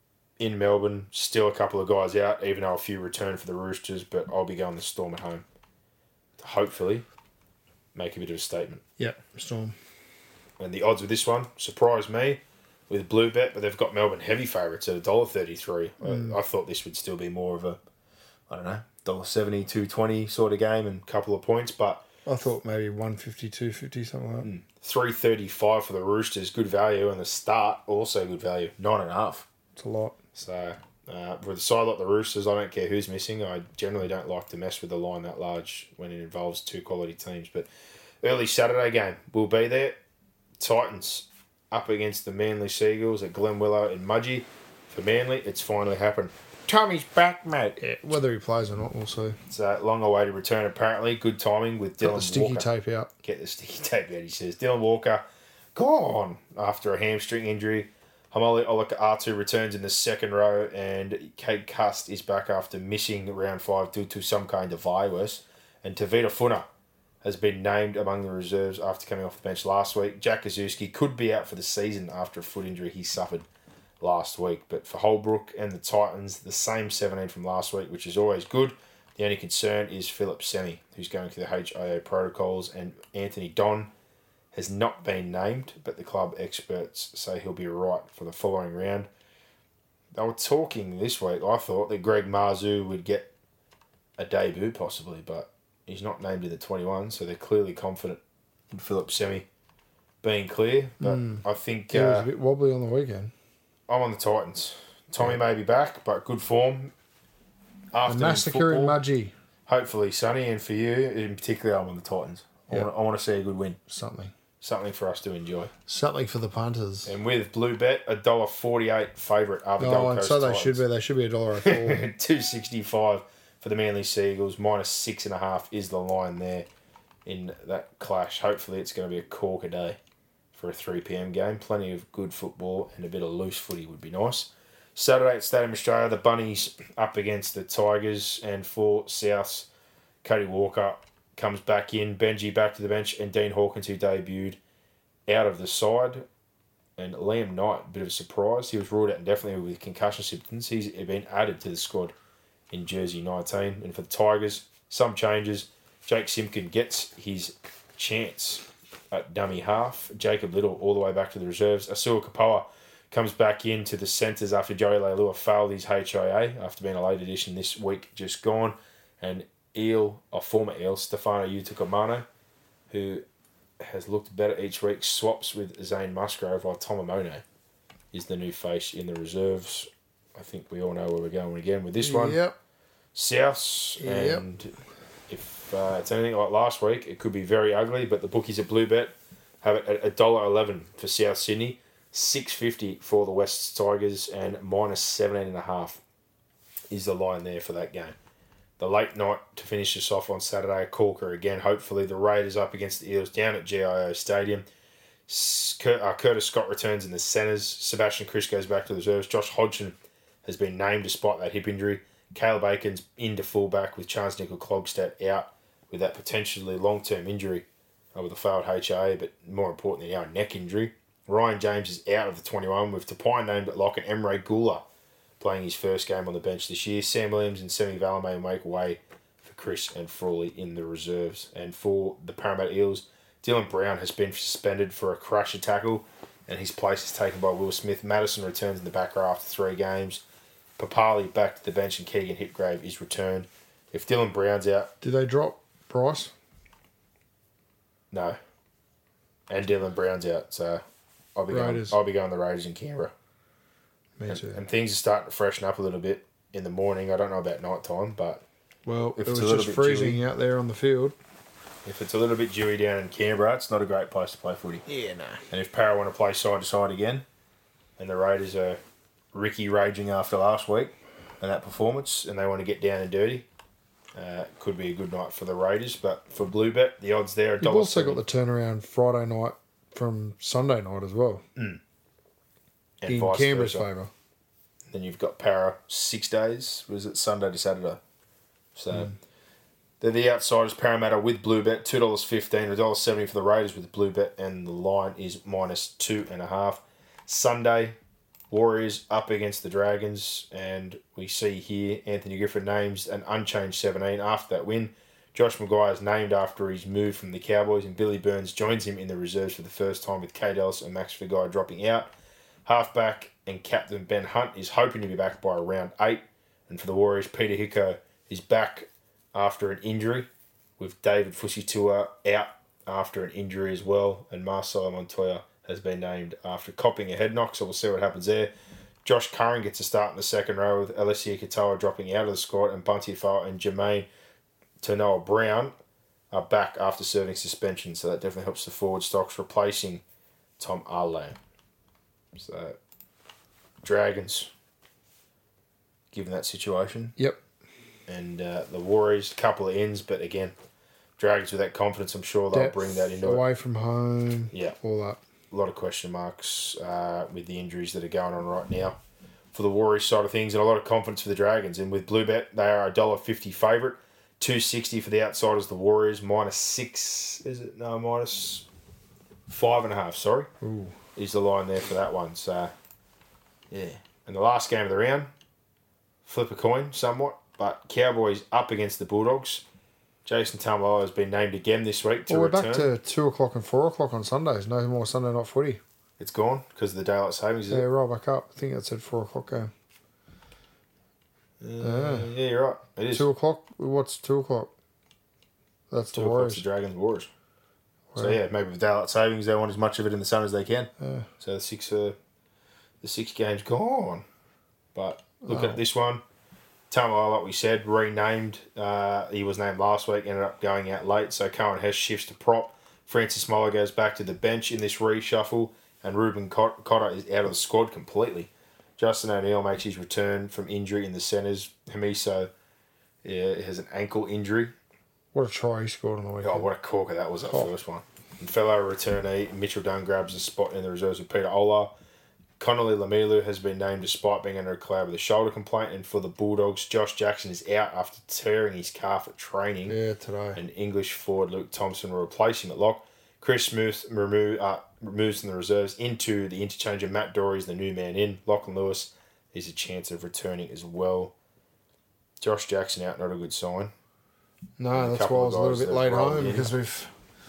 [SPEAKER 3] in Melbourne, still a couple of guys out, even though a few return for the Roosters, but I'll be going the Storm at home. Hopefully, make a bit of a statement.
[SPEAKER 4] Yep, Storm.
[SPEAKER 3] And the odds with this one surprised me with Bluebet, but they've got Melbourne heavy favourites at one dollar thirty-three.
[SPEAKER 4] Mm.
[SPEAKER 3] I, I thought this would still be more of a, I don't know, one dollar seventy, two twenty sort of game and a couple of points, but
[SPEAKER 4] I thought maybe one fifty, two fifty, something like that.
[SPEAKER 3] mm, three thirty-five for the Roosters, good value, and the start also good value, nine and a half.
[SPEAKER 4] It's a lot.
[SPEAKER 3] So uh, with a side like the Roosters, I don't care who's missing. I generally don't like to mess with the line that large when it involves two quality teams. But early Saturday game, we'll be there. Titans up against the Manly Seagulls at Glenwillow in Mudgee. For Manly, it's finally happened. Tommy's back, mate.
[SPEAKER 4] Yeah, whether he plays or not, we'll see.
[SPEAKER 3] It's a long-awaited return, apparently. Good timing with Dylan
[SPEAKER 4] Got the sticky
[SPEAKER 3] Walker.
[SPEAKER 4] tape out.
[SPEAKER 3] Get the sticky tape out, he says. Dylan Walker gone after a hamstring injury. Hamoli Olaka-Atu returns in the second row, and Kate Cust is back after missing round five due to some kind of virus. And Tavita Funa has been named among the reserves after coming off the bench last week. Jack Kaczewski could be out for the season after a foot injury he suffered last week. But for Holbrook and the Titans, the same seventeen from last week, which is always good. The only concern is Philip Semi, who's going through the H I A protocols, and Anthony Don has not been named, but the club experts say he'll be right for the following round. They were talking this week, I thought, that Greg Marzu would get a debut possibly, but he's not named in the twenty-one, so they're clearly confident in Philip Semi being clear. But
[SPEAKER 4] Mm.
[SPEAKER 3] I think
[SPEAKER 4] Yeah, it was
[SPEAKER 3] uh,
[SPEAKER 4] a bit wobbly on the weekend.
[SPEAKER 3] I'm on the Titans. Tommy may be back, but good form.
[SPEAKER 4] A
[SPEAKER 3] After
[SPEAKER 4] massacre in
[SPEAKER 3] football,
[SPEAKER 4] Mudgee.
[SPEAKER 3] hopefully, Sonny, and for you in particular, I'm on the Titans. I,
[SPEAKER 4] Yeah.
[SPEAKER 3] want, I want to see a good win.
[SPEAKER 4] Something.
[SPEAKER 3] Something for us to enjoy.
[SPEAKER 4] Something for the punters.
[SPEAKER 3] And with Blue Bet, a one dollar forty-eight favourite are the
[SPEAKER 4] Oh,
[SPEAKER 3] Gold
[SPEAKER 4] and
[SPEAKER 3] Coast
[SPEAKER 4] so they
[SPEAKER 3] Titans.
[SPEAKER 4] should be. They should be a dollar a four.
[SPEAKER 3] two sixty-five for the Manly Seagulls. Minus six and a half is the line there in that clash. Hopefully it's going to be a corker day for a three p.m. game. Plenty of good football and a bit of loose footy would be nice. Saturday at Stadium Australia, the Bunnies up against the Tigers, and for Souths, Cody Walker comes back in, Benji back to the bench, and Dean Hawkins, who debuted, out of the side. And Liam Knight, a bit of a surprise. He was ruled out indefinitely with concussion symptoms. He's been added to the squad in jersey nineteen. And for the Tigers, some changes. Jake Simpkin gets his chance at dummy half. Jacob Little all the way back to the reserves. Asua Kapoa comes back into the centres after Joey Leilua failed his H I A after being a late addition this week just gone. And Eel, a former Eel, Stefano Utokomano, who has looked better each week. Swaps with Zane Musgrove, while Tomamone is the new face in the reserves. I think we all know where we're going again with this one.
[SPEAKER 4] Yep.
[SPEAKER 3] Souths,
[SPEAKER 4] Yep.
[SPEAKER 3] and if uh, it's anything like last week, it could be very ugly, but the bookies at Bluebet have it at one dollar eleven for South Sydney, six fifty for the West Tigers, and minus seventeen and a half is the line there for that game. The late night to finish us off on Saturday, Corker again. Hopefully the Raiders up against the Eels down at G I O Stadium. Curtis Scott returns in the centres. Sebastian Chris goes back to the reserves. Josh Hodgson has been named despite that hip injury. Caleb Aiken's into fullback with Chance Nickel-Klogstad out with that potentially long-term injury uh, with a failed H I A, but more importantly now a neck injury. Ryan James is out of the twenty-one with Tapai named at lock and Emre Gula playing his first game on the bench this year. Sam Williams and Semi Valame make way for Chris and Frawley in the reserves. And for the Parramatta Eels, Dylan Brown has been suspended for a crusher tackle and his place is taken by Will Smith. Madison returns in the back row after three games. Papali back to the bench and Keegan Hitgrave is returned. If Dylan Brown's out...
[SPEAKER 4] Did they drop Bryce?
[SPEAKER 3] No. And Dylan Brown's out, so I'll be going, I'll be going the Raiders in Canberra.
[SPEAKER 4] Me
[SPEAKER 3] and,
[SPEAKER 4] too.
[SPEAKER 3] and things are starting to freshen up a little bit in the morning. I don't know about night time, but...
[SPEAKER 4] Well,
[SPEAKER 3] if
[SPEAKER 4] it
[SPEAKER 3] it's
[SPEAKER 4] was
[SPEAKER 3] a
[SPEAKER 4] just
[SPEAKER 3] little bit
[SPEAKER 4] freezing
[SPEAKER 3] dewy,
[SPEAKER 4] out there on the field.
[SPEAKER 3] If it's a little bit dewy down in Canberra, it's not a great place to play footy.
[SPEAKER 4] Yeah, no.
[SPEAKER 3] And if Para want to play side to side again, and the Raiders are Ricky raging after last week and that performance, and they want to get down and dirty, uh, could be a good night for the Raiders. But for Bluebet, the odds there are
[SPEAKER 4] You've also got the turnaround Friday night from Sunday night as well.
[SPEAKER 3] Mm.
[SPEAKER 4] In Canberra's favour.
[SPEAKER 3] Then you've got Para six days. Was it Sunday to Saturday? So mm. they're the outsiders. Parramatta with Bluebet, two dollars fifteen, one dollar seventy for the Raiders with Bluebet, and the line is minus two and a half. Sunday, Warriors up against the Dragons, and we see here Anthony Griffin names an unchanged seventeen after that win. Josh Maguire is named after his move from the Cowboys, and Billy Burns joins him in the reserves for the first time with Kade Ellis and Max Fagai dropping out. Halfback and captain Ben Hunt is hoping to be back by around eight, and for the Warriors, Peter Hicko is back after an injury, with David Fusitua out after an injury as well, and Marcelo Montoya has been named after copping a head knock, so we'll see what happens there. Josh Curran gets a start in the second row with Alessia Katoa dropping out of the squad, and Bunty Fowler and Jermaine Tanoa Brown are back after serving suspension, so that definitely helps the forward stocks, replacing Tom Arlane. So, Dragons, given that situation.
[SPEAKER 4] Yep.
[SPEAKER 3] And uh, the Warriors, a couple of ends, but again, Dragons with that confidence, I'm sure they'll
[SPEAKER 4] Depth,
[SPEAKER 3] bring that into
[SPEAKER 4] away
[SPEAKER 3] it.
[SPEAKER 4] from home,
[SPEAKER 3] yeah,
[SPEAKER 4] all that.
[SPEAKER 3] A lot of question marks uh, with the injuries that are going on right now for the Warriors side of things, and a lot of confidence for the Dragons. And with Bluebet, they are a one dollar fifty favourite, two dollars sixty for the outsiders, the Warriors, minus six, is it? No, minus five and a half, sorry,
[SPEAKER 4] Ooh.
[SPEAKER 3] is the line there for that one. So, yeah. And the last game of the round, flip a coin somewhat, but Cowboys up against the Bulldogs. Jason Taumalolo has been named again this week to
[SPEAKER 4] well, we're
[SPEAKER 3] return.
[SPEAKER 4] back to two o'clock and four o'clock on Sundays. No more Sunday night footy.
[SPEAKER 3] It's gone because of the daylight savings, is
[SPEAKER 4] yeah,
[SPEAKER 3] it?
[SPEAKER 4] roll back up. I think that said four o'clock game.
[SPEAKER 3] Uh, yeah. yeah, you're right. It is.
[SPEAKER 4] Two o'clock? What's two o'clock? That's
[SPEAKER 3] two
[SPEAKER 4] the Warriors.
[SPEAKER 3] the Dragons Warriors.
[SPEAKER 4] Wow.
[SPEAKER 3] So, yeah, maybe with daylight savings, they want as much of it in the sun as they can.
[SPEAKER 4] Yeah.
[SPEAKER 3] So, the six, uh, the six games gone. But look
[SPEAKER 4] oh.
[SPEAKER 3] at this one. Taumalolo, like we said, renamed. Uh, he was named last week, ended up going out late. So Cohen Hess shifts to prop. Francis Muller goes back to the bench in this reshuffle. And Ruben Cotter is out of the squad completely. Justin O'Neill makes his return from injury in the centres. Hamiso yeah, has an ankle injury.
[SPEAKER 4] What a try he scored on the weekend.
[SPEAKER 3] Oh, what a corker that was, that
[SPEAKER 4] oh.
[SPEAKER 3] first one. And fellow returnee Mitchell Dunn grabs a spot in the reserves with Peter Ola. Connolly Lamilu has been named despite being under a cloud with a shoulder complaint. And for the Bulldogs, Josh Jackson is out after tearing his calf at training.
[SPEAKER 4] Yeah, today.
[SPEAKER 3] And English forward Luke Thompson will replace him at lock. Chris Smith remove, uh, moves from the reserves into the interchange, and Matt Dory is the new man in. Lachlan Lewis is a chance of returning as well. Josh Jackson out, not a good sign.
[SPEAKER 4] No, that's why I was a little bit late home in. because we've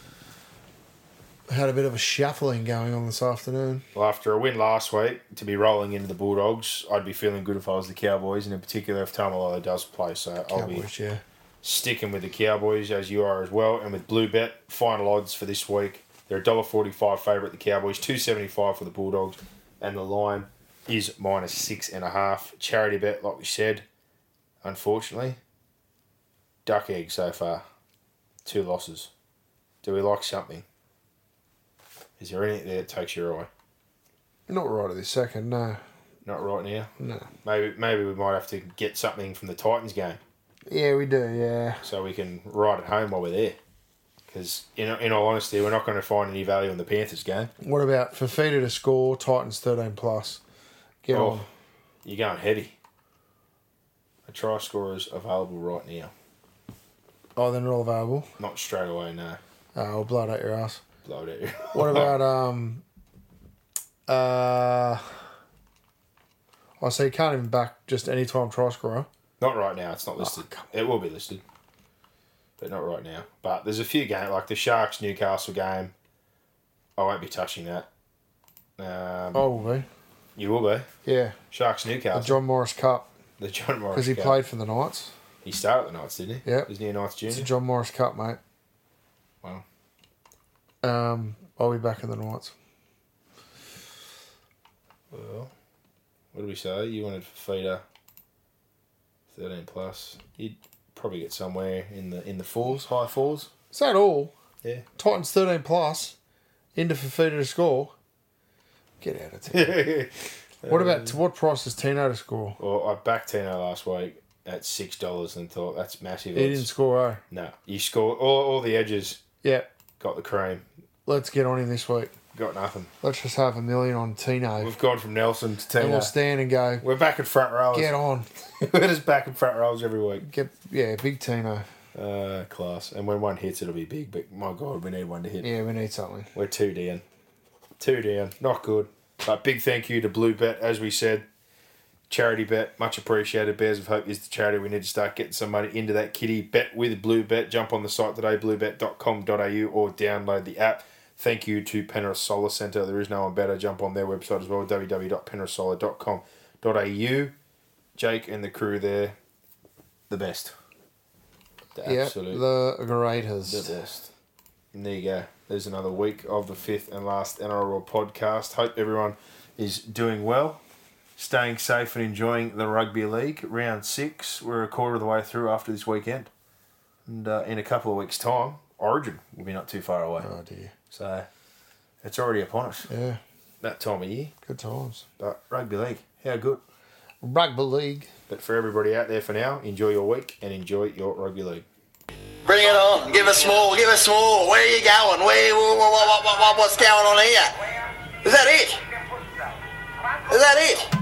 [SPEAKER 4] had a bit of a shuffling going on this afternoon.
[SPEAKER 3] Well, after a win last week, to be rolling into the Bulldogs, I'd be feeling good if I was the Cowboys, and in particular if Taumalolo does play. So
[SPEAKER 4] Cowboys,
[SPEAKER 3] I'll be
[SPEAKER 4] yeah.
[SPEAKER 3] sticking with the Cowboys, as you are as well. And with Bluebet, final odds for this week, They're a one dollar forty-five favourite, the Cowboys, two seventy-five for the Bulldogs, and the line is minus six and a half. Charity bet, like we said, unfortunately, duck egg so far. Two losses. Do we like something? Is there anything there that takes your eye?
[SPEAKER 4] Not right at this second, no.
[SPEAKER 3] Not right now?
[SPEAKER 4] No.
[SPEAKER 3] Maybe maybe we might have to get something from the Titans game.
[SPEAKER 4] Yeah, we do, yeah.
[SPEAKER 3] So we can ride it home while we're there. Because, in, in all honesty, we're not going to find any value in the Panthers game.
[SPEAKER 4] What about Fafita to score, Titans thirteen plus? Get
[SPEAKER 3] oh,
[SPEAKER 4] on.
[SPEAKER 3] You're going heavy. A try scorer is available right now.
[SPEAKER 4] Oh, they're not all available?
[SPEAKER 3] Not straight away, no.
[SPEAKER 4] Oh, I'll blow it out your ass.
[SPEAKER 3] Blow it out.
[SPEAKER 4] What about, um... Uh... I say you can't even back just any time try scorer.
[SPEAKER 3] Not right now. It's not listed. Oh, it will be listed. But not right now. But there's a few games, like the Sharks-Newcastle game. I won't be touching that. Um,
[SPEAKER 4] I will be.
[SPEAKER 3] You will be?
[SPEAKER 4] Yeah.
[SPEAKER 3] Sharks-Newcastle.
[SPEAKER 4] The John Morris Cup.
[SPEAKER 3] The John Morris Cup.
[SPEAKER 4] Because he
[SPEAKER 3] Cup.
[SPEAKER 4] played for the Knights.
[SPEAKER 3] He started at the Knights, didn't he?
[SPEAKER 4] Yeah.
[SPEAKER 3] Isn't he a Knights junior?
[SPEAKER 4] It's the John Morris Cup, mate.
[SPEAKER 3] Wow.
[SPEAKER 4] Um, I'll be back in the Knights.
[SPEAKER 3] Well, what did we say? You wanted Fafita thirteen plus. You'd probably get somewhere in the in the fours, high fours.
[SPEAKER 4] Is that all?
[SPEAKER 3] Yeah.
[SPEAKER 4] Titans thirteen plus. Into Fafita to score. Get out of town. What about, to what price is Tino to score?
[SPEAKER 3] Well, I backed Tino last week at six dollars and thought that's massive.
[SPEAKER 4] He didn't score, eh?
[SPEAKER 3] No. You scored all, all the edges.
[SPEAKER 4] Yeah.
[SPEAKER 3] Got the cream.
[SPEAKER 4] Let's get on him this week.
[SPEAKER 3] Got nothing.
[SPEAKER 4] Let's just have a million on Tino.
[SPEAKER 3] We've gone from Nelson to Tino.
[SPEAKER 4] And we'll stand and go,
[SPEAKER 3] We're back at front rows.
[SPEAKER 4] get on.
[SPEAKER 3] We're just back in front rows every week.
[SPEAKER 4] Get Yeah, big Tino.
[SPEAKER 3] Uh, class. And when one hits, it'll be big. But my God, we need one to hit.
[SPEAKER 4] Yeah, we need something.
[SPEAKER 3] We're two down. Two down. Not good. But big thank you to Blue Bet, as we said. Charity bet, much appreciated. Bears of Hope is the charity. We need to start getting some money into that kitty. Bet with Blue Bet. Jump on the site today, blue bet dot com dot a u, or download the app. Thank you to Penrith Solar Centre. There is no one better. Jump on their website as well, w w w dot penrith solar dot com dot a u. Jake and the crew there, the best. The
[SPEAKER 4] Yeah,
[SPEAKER 3] absolute
[SPEAKER 4] the greatest.
[SPEAKER 3] the best. And there you go. There's another week of the fifth and last N R L podcast. Hope everyone is doing well, staying safe and enjoying the rugby league. Round six, we're a quarter of the way through after this weekend. And uh, in a couple of weeks' time, Origin will be not too far away.
[SPEAKER 4] Oh, dear.
[SPEAKER 3] So it's already upon us.
[SPEAKER 4] Yeah.
[SPEAKER 3] That time of year.
[SPEAKER 4] Good times.
[SPEAKER 3] But rugby league, how good.
[SPEAKER 4] Rugby league.
[SPEAKER 3] But for everybody out there for now, enjoy your week and enjoy your rugby league.
[SPEAKER 5] Bring it on. Give us more. Give us more. Where are you going? Where? What, what, what, what, what's going on here? Is that it? Is that it?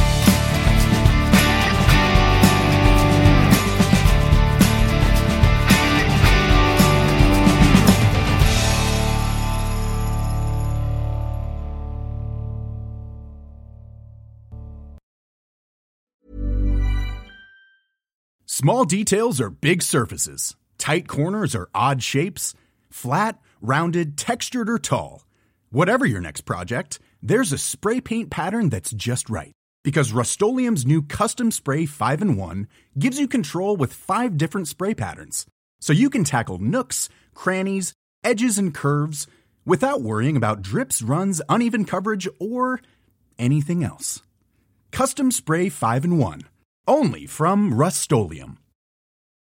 [SPEAKER 6] Small details are big surfaces. Tight corners are odd shapes. Flat, rounded, textured, or tall. Whatever your next project, there's a spray paint pattern that's just right. Because Rust-Oleum's new Custom Spray five in one gives you control with five different spray patterns. So you can tackle nooks, crannies, edges, and curves without worrying about drips, runs, uneven coverage, or anything else. Custom Spray five in one. Only from Rust-Oleum.